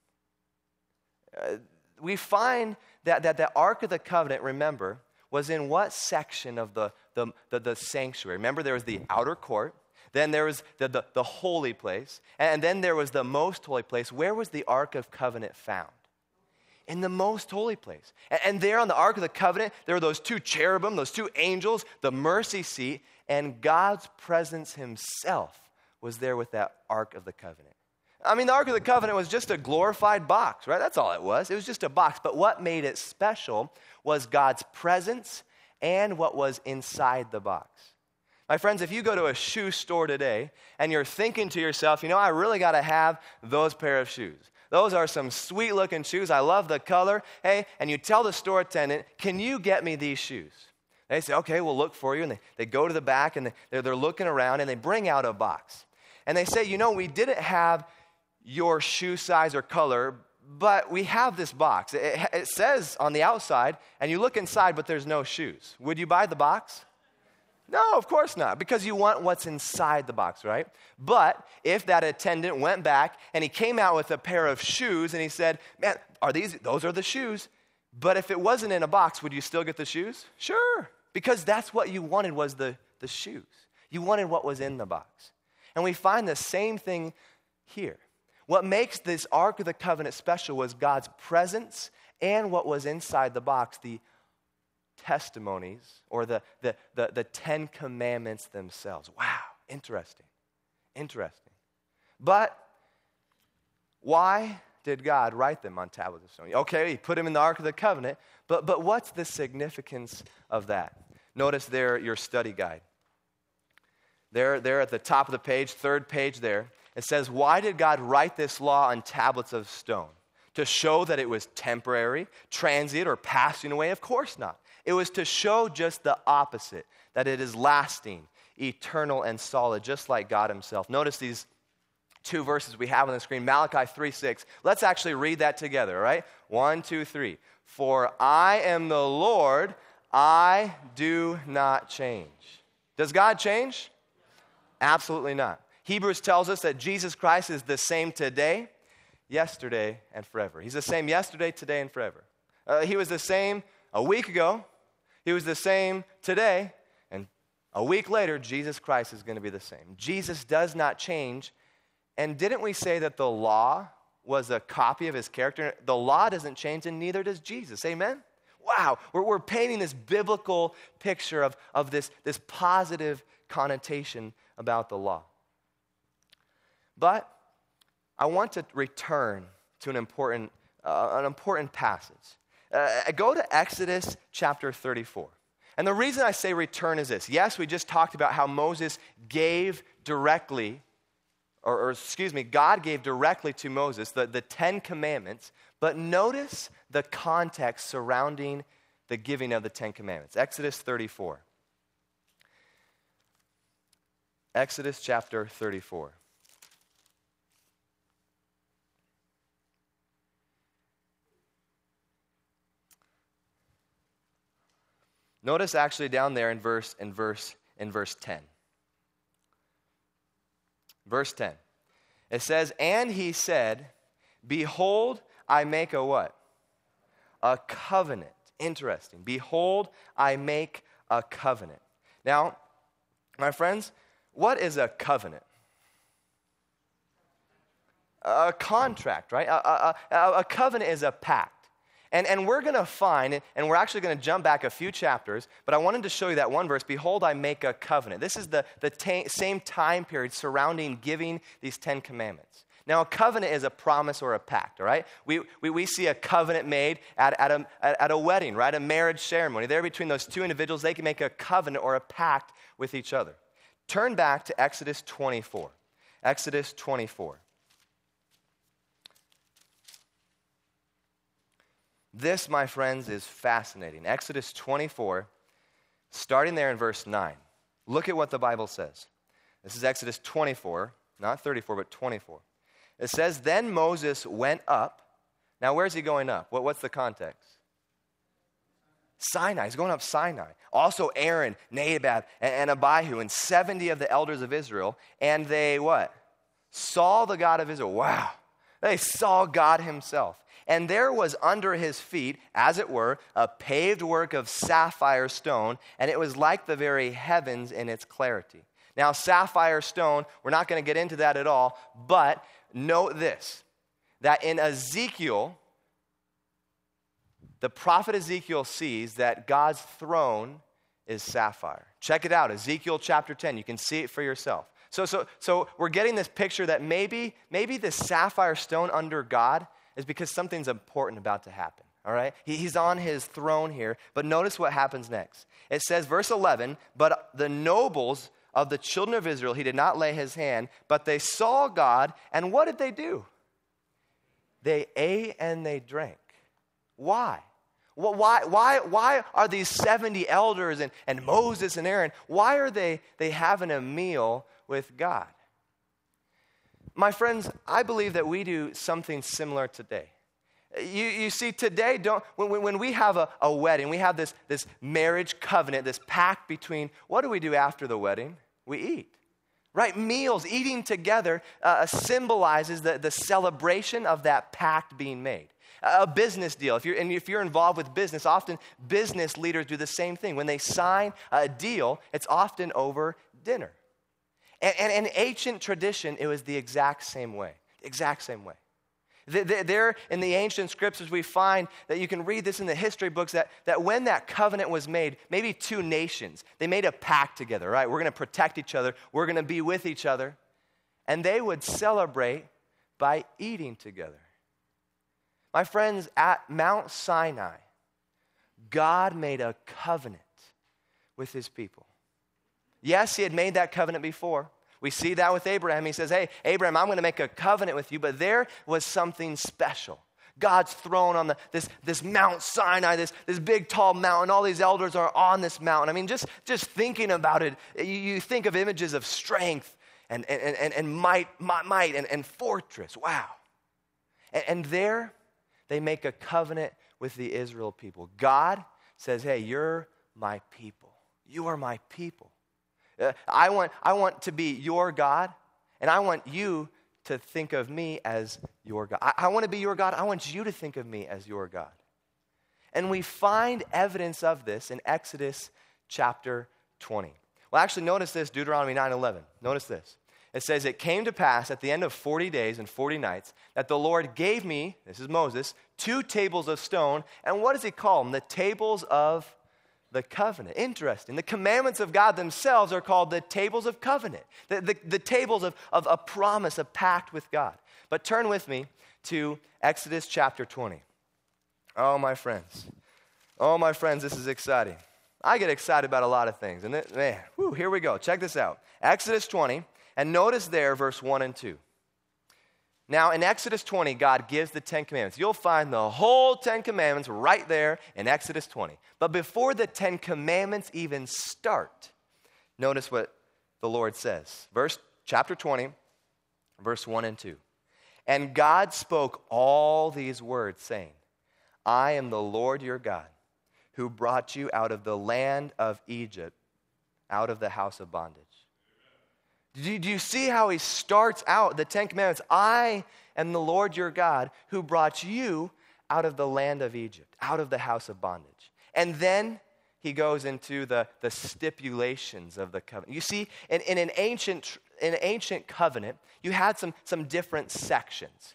that? We find that the Ark of the Covenant, remember, was in what section of the sanctuary? Remember, there was the outer court, then there was the holy place, and then there was the most holy place. Where was the Ark of Covenant found? In the most holy place. And there on the Ark of the Covenant, there were those 2 cherubim, those 2 angels, the mercy seat, and God's presence himself was there with that Ark of the Covenant. I mean, the Ark of the Covenant was just a glorified box, right? That's all it was. It was just a box. But what made it special was God's presence and what was inside the box. My friends, if you go to a shoe store today and you're thinking to yourself, I really got to have those pair of shoes. Those are some sweet-looking shoes. I love the color. Hey, and you tell the store attendant, can you get me these shoes? They say, okay, we'll look for you. And they go to the back, and they're looking around, and they bring out a box. And they say, we didn't have your shoe size or color, but we have this box. It says on the outside, and you look inside, but there's no shoes. Would you buy the box? No, of course not, because you want what's inside the box, right? But if that attendant went back and he came out with a pair of shoes and he said, man, those are the shoes. But if it wasn't in a box, would you still get the shoes? Sure, because that's what you wanted was the shoes. You wanted what was in the box. And we find the same thing here. What makes this Ark of the Covenant special was God's presence and what was inside the box, the testimonies or the 10 Commandments themselves. Wow, interesting. But why did God write them on tablets of stone? Okay, he put them in the Ark of the Covenant, but what's the significance of that? Notice there your study guide. There at the top of the page, 3rd page there, it says, why did God write this law on tablets of stone? To show that it was temporary, transient, or passing away? Of course not. It was to show just the opposite, that it is lasting, eternal, and solid, just like God himself. Notice these 2 verses we have on the screen, Malachi 3:6. Let's actually read that together, all right? 1, 2, 3. For I am the Lord, I do not change. Does God change? Absolutely not. Hebrews tells us that Jesus Christ is the same today, yesterday, and forever. He's the same yesterday, today, and forever. He was the same a week ago. He was the same today. And a week later, Jesus Christ is going to be the same. Jesus does not change. And didn't we say that the law was a copy of his character? The law doesn't change, and neither does Jesus. Amen? Wow. We're painting this biblical picture of this positive connotation about the law. But I want to return to an important passage. Go to Exodus chapter 34. And the reason I say return is this. Yes, we just talked about how Moses gave directly, God gave directly to Moses the 10 Commandments, but notice the context surrounding the giving of the 10 Commandments. Exodus 34. Exodus chapter 34. Notice actually down there in verse 10. Verse 10. It says, and he said, behold, I make a what? A covenant. Interesting. Behold, I make a covenant. Now, my friends, what is a covenant? A contract, right? A covenant is a pact. And we're going to find, and we're actually going to jump back a few chapters, but I wanted to show you that one verse, behold, I make a covenant. This is the same time period surrounding giving these 10 Commandments. Now, a covenant is a promise or a pact, all right? We see a covenant made at a wedding, right? A marriage ceremony. There between those two individuals, they can make a covenant or a pact with each other. Turn back to Exodus 24. Exodus 24. This, my friends, is fascinating. Exodus 24, starting there in verse 9. Look at what the Bible says. This is Exodus 24, not 34, but 24. It says, then Moses went up. Now, where's he going up? What's the context? Sinai. He's going up Sinai. Also Aaron, Nadab, and Abihu, and 70 of the elders of Israel. And they what? Saw the God of Israel. Wow. They saw God himself. And there was under his feet, as it were, a paved work of sapphire stone, and it was like the very heavens in its clarity. Now, sapphire stone, we're not going to get into that at all, but note this, that in Ezekiel, the prophet Ezekiel sees that God's throne is sapphire. Check it out, Ezekiel chapter 10. You can see it for yourself. So we're getting this picture that maybe the sapphire stone under God is because something's important about to happen, all right? He's on his throne here, but notice what happens next. It says, verse 11, but the nobles of the children of Israel, he did not lay his hand, but they saw God, and what did they do? They ate and they drank. Why? Well, why are these 70 elders and Moses and Aaron, why are they having a meal with God? My friends, I believe that we do something similar today. You see, today, when we have a wedding, we have this marriage covenant, this pact between, what do we do after the wedding? We eat, right? Meals, eating together symbolizes the celebration of that pact being made. A business deal, if you're involved with business, often business leaders do the same thing. When they sign a deal, it's often over dinner. And in ancient tradition, it was the exact same way. There in the ancient scriptures, we find that you can read this in the history books that when that covenant was made, maybe two nations, they made a pact together, right? We're going to protect each other. We're going to be with each other. And they would celebrate by eating together. My friends, at Mount Sinai, God made a covenant with his people. Yes, he had made that covenant before. We see that with Abraham. He says, hey, Abraham, I'm going to make a covenant with you, but there was something special. God's throne on this Mount Sinai, this big tall mountain. All these elders are on this mountain. I mean, just thinking about it, you think of images of strength and might and fortress. Wow. And there they make a covenant with the Israel people. God says, hey, you're my people. You are my people. I want to be your God, and I want you to think of me as your God. I want to be your God. I want you to think of me as your God. And we find evidence of this in Exodus chapter 20. Well, actually, notice this, Deuteronomy 9:11. Notice this. It says, it came to pass at the end of 40 days and 40 nights that the Lord gave me, this is Moses, 2 tables of stone. And what does he call them? The tables of the covenant. Interesting. The commandments of God themselves are called the tables of covenant. The tables of a promise, a pact with God. But turn with me to Exodus chapter 20. Oh, my friends, this is exciting. I get excited about a lot of things. And here we go. Check this out. Exodus 20, and notice there verse 1 and 2. Now, in Exodus 20, God gives the 10 Commandments. You'll find the whole 10 Commandments right there in Exodus 20. But before the 10 Commandments even start, notice what the Lord says. Chapter 20, verse 1 and 2. And God spoke all these words, saying, I am the Lord your God, who brought you out of the land of Egypt, out of the house of bondage. Do you see how he starts out the 10 Commandments? I am the Lord your God who brought you out of the land of Egypt, out of the house of bondage. And then he goes into the stipulations of the covenant. You see, in an ancient covenant, you had some different sections.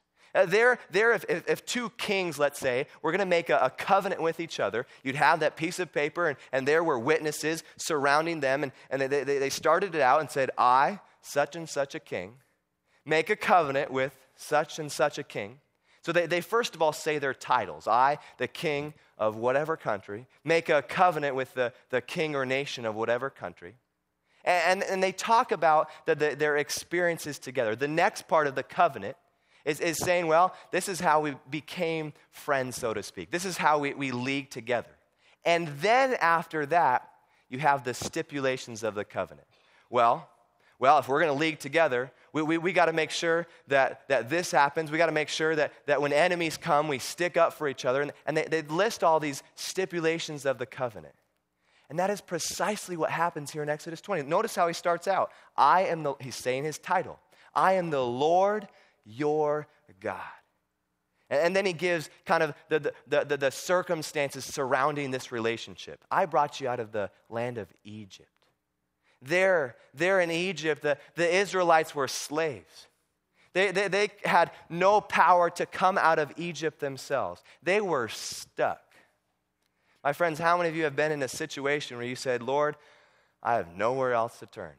If 2 kings, let's say, were going to make a covenant with each other, you'd have that piece of paper, and there were witnesses surrounding them, and they started it out and said, I, such and such a king, make a covenant with such and such a king. So they first of all say their titles. I, the king of whatever country, make a covenant with the king or nation of whatever country. And they talk about their experiences together. The next part of the covenant is saying, well, this is how we became friends, so to speak. This is how we league together. And then after that, you have the stipulations of the covenant. Well, if we're going to league together, we got to make sure that this happens. We got to make sure that when enemies come, we stick up for each other. And they list all these stipulations of the covenant. And that is precisely what happens here in Exodus 20. Notice how he starts out. He's saying his title. I am the Lord your God. And then he gives kind of the circumstances surrounding this relationship. I brought you out of the land of Egypt. There in Egypt, the Israelites were slaves. They had no power to come out of Egypt themselves. They were stuck. My friends, how many of you have been in a situation where you said, Lord, I have nowhere else to turn?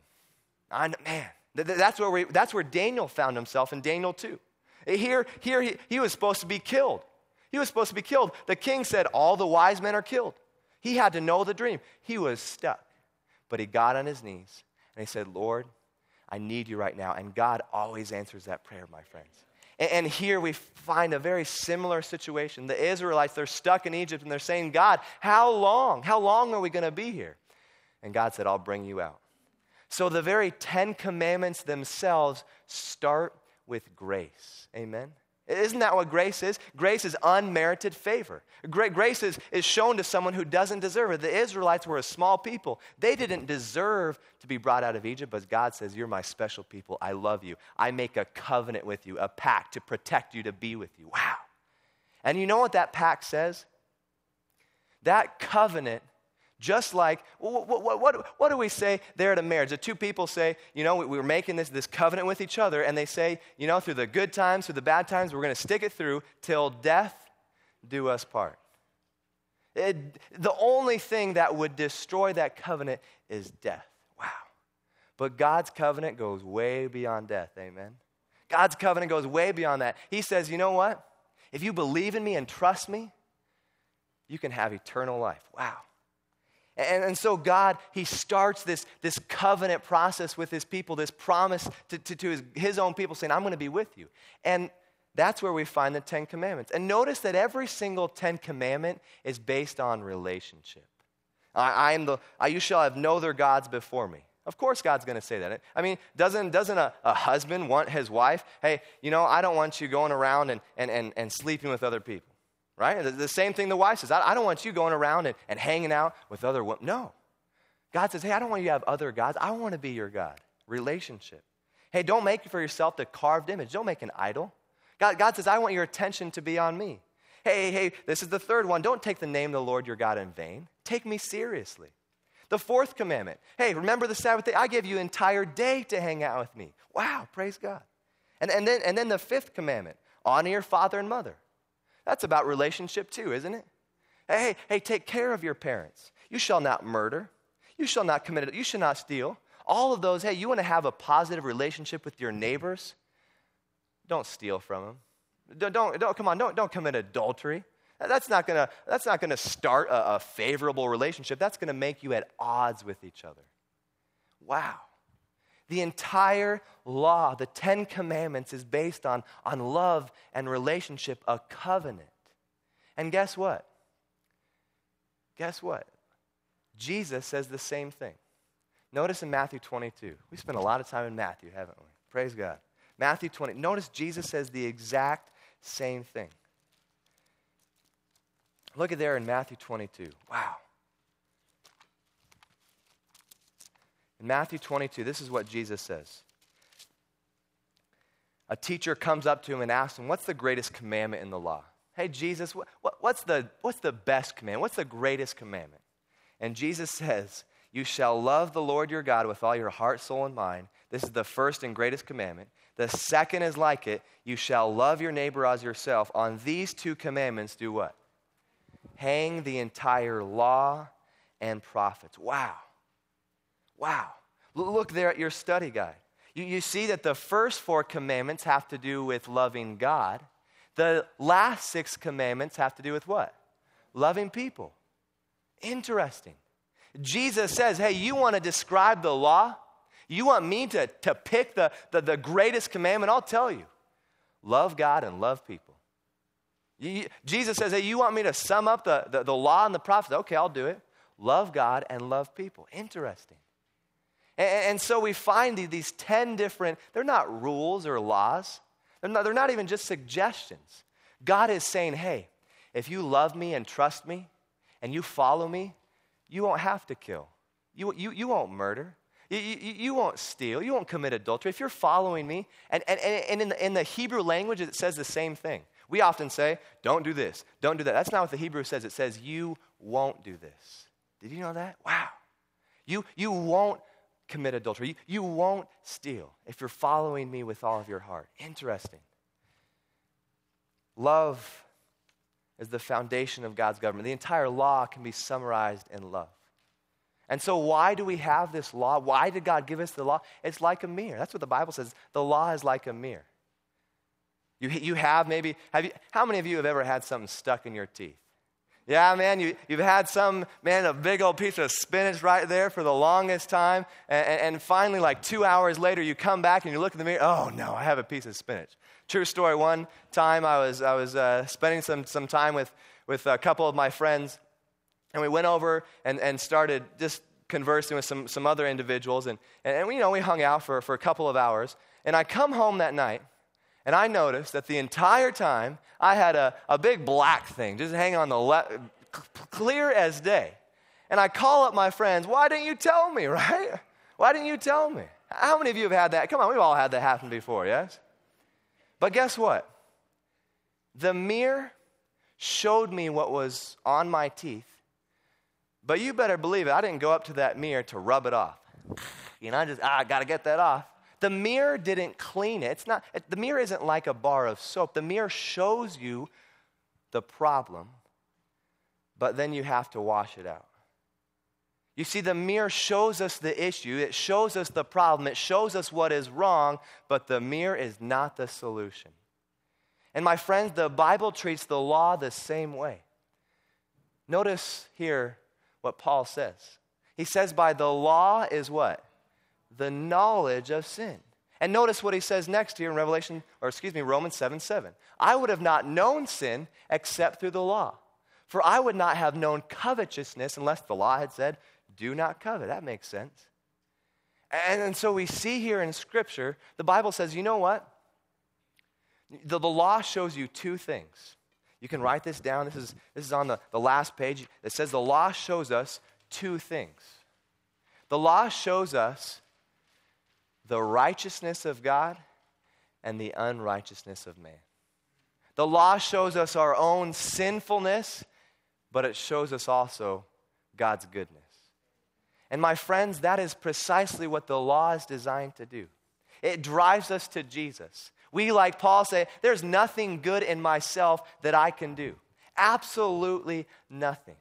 That's where Daniel found himself in Daniel 2. Here he was supposed to be killed. He was supposed to be killed. The king said, all the wise men are killed. He had to know the dream. He was stuck. But he got on his knees and he said, Lord, I need you right now. And God always answers that prayer, my friends. And here we find a very similar situation. The Israelites, they're stuck in Egypt and they're saying, God, how long? How long are we going to be here? And God said, I'll bring you out. So the very 10 commandments themselves start with grace. Amen? Isn't that what grace is? Grace is unmerited favor. Grace is shown to someone who doesn't deserve it. The Israelites were a small people. They didn't deserve to be brought out of Egypt, but God says, you're my special people. I love you. I make a covenant with you, a pact to protect you, to be with you. Wow. And you know what that pact says? That covenant, just like, what do we say there at a marriage? The two people say, we're making this covenant with each other, and they say, through the good times, through the bad times, we're going to stick it through till death do us part. The only thing that would destroy that covenant is death. Wow. But God's covenant goes way beyond death, amen? God's covenant goes way beyond that. He says, you know what? If you believe in me and trust me, you can have eternal life. Wow. And so God, he starts this covenant process with his people, this promise to his own people saying, I'm going to be with you. And that's where we find the 10 commandments. And notice that every single 10 commandment is based on relationship. You shall have no other gods before me. Of course God's going to say that. I mean, doesn't a husband want his wife, hey, I don't want you going around and sleeping with other people. Right? The same thing the wife says. I don't want you going around and hanging out with other women. No. God says, hey, I don't want you to have other gods. I want to be your God. Relationship. Hey, don't make for yourself the carved image. Don't make an idol. God says, I want your attention to be on me. Hey, this is the third one. Don't take the name of the Lord your God in vain. Take me seriously. The fourth commandment. Hey, remember the Sabbath day? I gave you an entire day to hang out with me. Wow, praise God. And then the fifth commandment. Honor your father and mother. That's about relationship too, isn't it? Hey, take care of your parents. You shall not murder. You shall not commit it. You shall not steal. All of those, hey, you want to have a positive relationship with your neighbors? Don't steal from them. Don't commit adultery. That's not gonna start a favorable relationship. That's gonna make you at odds with each other. Wow. The entire law, the 10 commandments, is based on love and relationship, a covenant. And guess what? Jesus says the same thing. Notice in Matthew 22. We spent a lot of time in Matthew, haven't we? Praise God. Matthew 20. Notice Jesus says the exact same thing. Look at there in Matthew 22. Wow. In Matthew 22, this is what Jesus says. A teacher comes up to him and asks him, what's the greatest commandment in the law? Hey, Jesus, what's the best commandment? What's the greatest commandment? And Jesus says, you shall love the Lord your God with all your heart, soul, and mind. This is the first and greatest commandment. The second is like it. You shall love your neighbor as yourself. On these two commandments, do what? Hang the entire law and prophets. Wow. Wow. Look there at your study guide. You see that the first 4 commandments have to do with loving God. The last 6 commandments have to do with what? Loving people. Interesting. Jesus says, hey, you want to describe the law? You want me to pick the greatest commandment? I'll tell you. Love God and love people. Jesus says, hey, you want me to sum up the law and the prophets? Okay, I'll do it. Love God and love people. Interesting. And so we find these 10 different, they're not rules or laws. They're not even just suggestions. God is saying, hey, if you love me and trust me and you follow me, you won't have to kill. You won't murder. You won't steal. You won't commit adultery. If you're following me, and in the Hebrew language, it says the same thing. We often say, don't do this, don't do that. That's not what the Hebrew says. It says, you won't do this. Did you know that? Wow. You won't commit adultery. You won't steal if you're following me with all of your heart. Interesting. Love is the foundation of God's government. The entire law can be summarized in love. And so why do we have this law? Why did God give us the law? It's like a mirror. That's what the Bible says. The law is like a mirror. How many of you have ever had something stuck in your teeth? Yeah, man, you've had a big old piece of spinach right there for the longest time, and finally, like 2 hours later, you come back and you look in the mirror, oh no, I have a piece of spinach. True story, one time I was spending some time with a couple of my friends, and we went over and started just conversing with some other individuals, and we hung out for a couple of hours, and I come home that night, and I noticed that the entire time I had a big black thing just hanging on the left, clear as day. And I call up my friends, why didn't you tell me, right? Why didn't you tell me? How many of you have had that? Come on, we've all had that happen before, yes? But guess what? The mirror showed me what was on my teeth, but you better believe it, I didn't go up to that mirror to rub it off. I got to get that off. The mirror didn't clean it. The mirror isn't like a bar of soap. The mirror shows you the problem, but then you have to wash it out. You see, the mirror shows us the issue. It shows us the problem. It shows us what is wrong, but the mirror is not the solution. And my friends, the Bible treats the law the same way. Notice here what Paul says. He says, by the law is what? The knowledge of sin. And notice what he says next here in Romans 7:7. I would have not known sin except through the law. For I would not have known covetousness unless the law had said, do not covet. That makes sense. And so we see here in Scripture, the Bible says, you know what? The law shows you 2 things. You can write this down. This is on the last page. It says the law shows us 2 things. The law shows us the righteousness of God and the unrighteousness of man. The law shows us our own sinfulness, but it shows us also God's goodness. And my friends, that is precisely what the law is designed to do. It drives us to Jesus. We, like Paul, say, there's nothing good in myself that I can do. Absolutely nothing.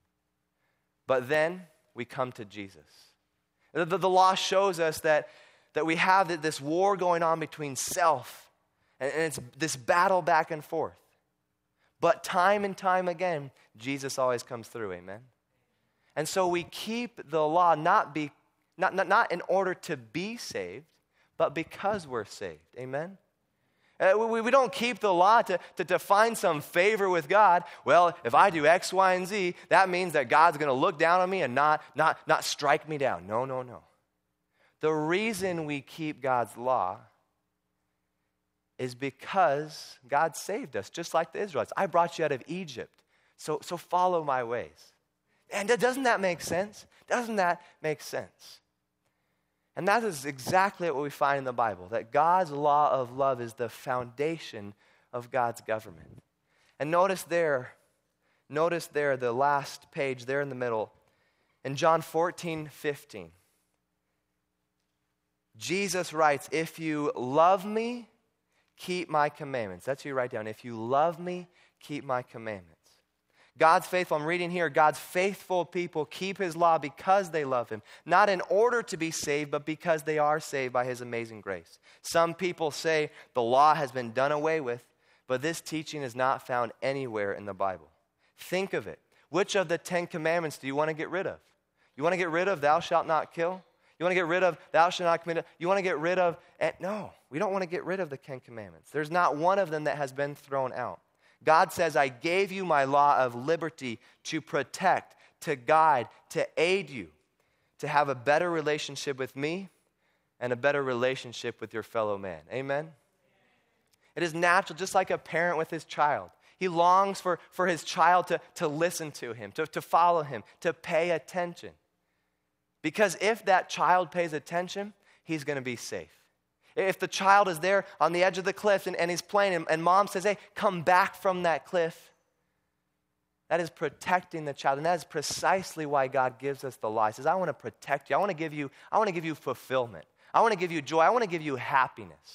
But then we come to Jesus. The law shows us that we have this war going on between self, and it's this battle back and forth. But time and time again, Jesus always comes through, amen? And so we keep the law not in order to be saved, but because we're saved, amen? We don't keep the law to find some favor with God. Well, if I do X, Y, and Z, that means that God's going to look down on me and not strike me down. No. The reason we keep God's law is because God saved us, just like the Israelites. I brought you out of Egypt, so follow my ways. And doesn't that make sense? Doesn't that make sense? And that is exactly what we find in the Bible, that God's law of love is the foundation of God's government. And notice there, the last page there in the middle, in John 14:15. Jesus writes, if you love me, keep my commandments. That's what you write down. If you love me, keep my commandments. God's faithful, I'm reading here, God's faithful people keep his law because they love him, not in order to be saved, but because they are saved by his amazing grace. Some people say the law has been done away with, but this teaching is not found anywhere in the Bible. Think of it. Which of the 10 commandments do you want to get rid of? You want to get rid of thou shalt not kill? You want to get rid of thou shalt not commit? You want to get rid of, no, we don't want to get rid of the 10 commandments. There's not one of them that has been thrown out. God says, I gave you my law of liberty to protect, to guide, to aid you, to have a better relationship with me and a better relationship with your fellow man. Amen? It is natural, just like a parent with his child. He longs for his child to listen to him, to follow him, to pay attention. Because if that child pays attention, he's going to be safe. If the child is there on the edge of the cliff and he's playing and mom says, hey, come back from that cliff, that is protecting the child. And that is precisely why God gives us the law. He says, I want to protect you. I want to give you fulfillment. I want to give you joy. I want to give you happiness.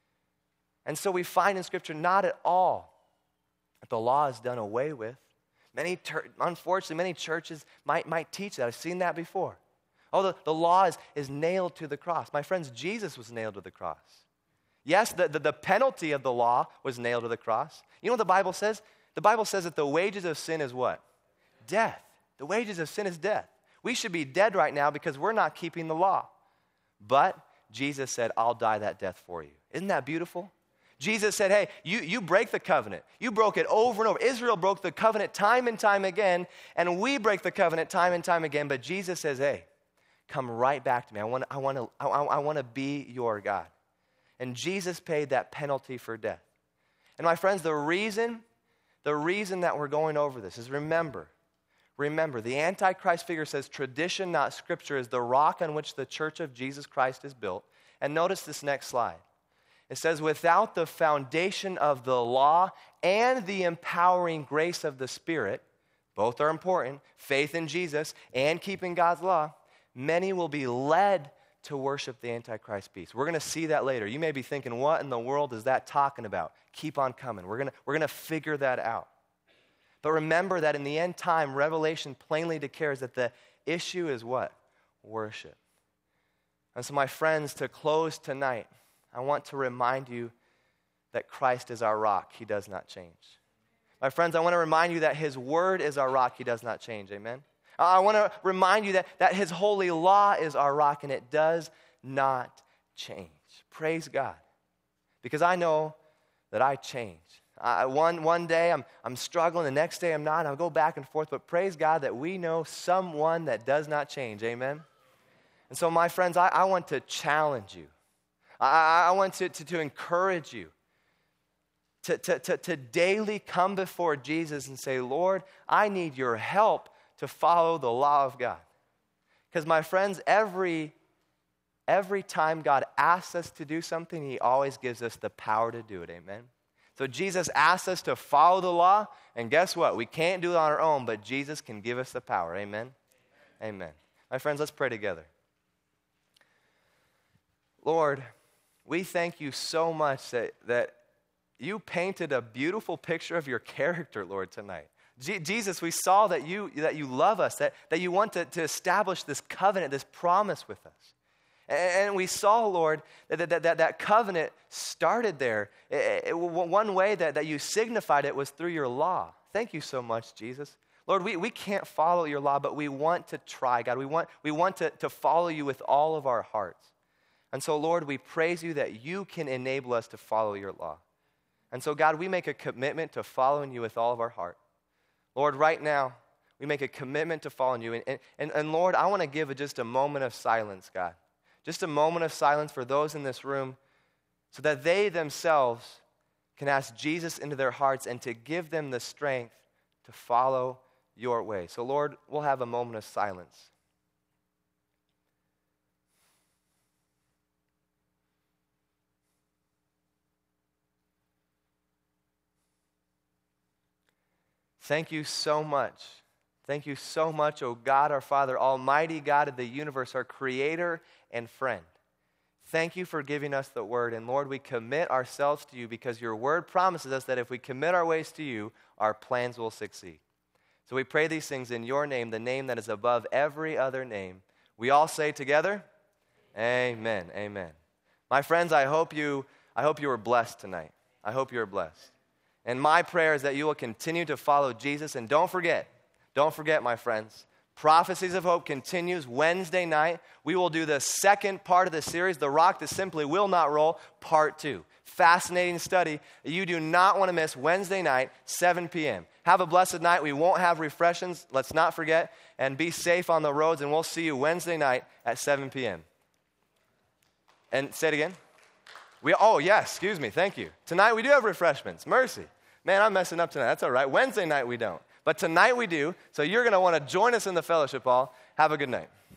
And so we find in Scripture not at all that the law is done away with. Unfortunately, many churches might teach that. I've seen that before. Oh, the law is nailed to the cross. My friends, Jesus was nailed to the cross. Yes, the penalty of the law was nailed to the cross. You know what the Bible says? The Bible says that the wages of sin is what? Death. The wages of sin is death. We should be dead right now because we're not keeping the law. But Jesus said, I'll die that death for you. Isn't that beautiful? Jesus said, hey, you break the covenant. You broke it over and over. Israel broke the covenant time and time again, and we break the covenant time and time again. But Jesus says, hey, come right back to me. I want to be your God. And Jesus paid that penalty for death. And my friends, the reason that we're going over this is remember, the Antichrist figure says tradition, not Scripture, is the rock on which the church of Jesus Christ is built. And notice this next slide. It says, without the foundation of the law and the empowering grace of the Spirit, both are important, faith in Jesus and keeping God's law, many will be led to worship the Antichrist beast. We're going to see that later. You may be thinking, what in the world is that talking about? Keep on coming. We're going to figure that out. But remember that in the end time, Revelation plainly declares that the issue is what? Worship. And so my friends, to close tonight, I want to remind you that Christ is our rock. He does not change. My friends, I want to remind you that his word is our rock. He does not change. Amen? I want to remind you that his holy law is our rock and it does not change. Praise God. Because I know that I change. One day I'm struggling, the next day I'm not. I'll go back and forth, but praise God that we know someone that does not change. Amen? And so my friends, I want to challenge you. I want to encourage you to daily come before Jesus and say, Lord, I need your help to follow the law of God. Because my friends, every time God asks us to do something, he always gives us the power to do it. Amen? So Jesus asks us to follow the law, and guess what? We can't do it on our own, but Jesus can give us the power. Amen? Amen. My friends, let's pray together. Lord, we thank you so much that you painted a beautiful picture of your character, Lord, tonight. Jesus, we saw that you love us, that you want to establish this covenant, this promise with us. And we saw, Lord, that covenant started there. One way that you signified it was through your law. Thank you so much, Jesus. Lord, we can't follow your law, but we want to try, God. We want to follow you with all of our hearts. And so, Lord, we praise you that you can enable us to follow your law. And so, God, we make a commitment to following you with all of our heart. Lord, right now, we make a commitment to following you. And Lord, I want to give just a moment of silence, God. Just a moment of silence for those in this room so that they themselves can ask Jesus into their hearts and to give them the strength to follow your way. So, Lord, we'll have a moment of silence. Thank you so much. Thank you so much, O God, our Father, Almighty God of the universe, our Creator and friend. Thank you for giving us the word. And Lord, we commit ourselves to you because your word promises us that if we commit our ways to you, our plans will succeed. So we pray these things in your name, the name that is above every other name. We all say together, amen, amen. My friends, I hope you were blessed tonight. I hope you were blessed. And my prayer is that you will continue to follow Jesus. And don't forget, my friends, Prophecies of Hope continues Wednesday night. We will do the second part of the series, The Rock That Simply Will Not Roll, Part 2. Fascinating study you do not want to miss Wednesday night, 7 p.m. Have a blessed night. We won't have refreshments. Let's not forget. And be safe on the roads. And we'll see you Wednesday night at 7 p.m. And say it again. Excuse me. Thank you. Tonight we do have refreshments. Mercy. Man, I'm messing up tonight. That's all right. Wednesday night we don't. But tonight we do. So you're going to want to join us in the fellowship hall. Have a good night.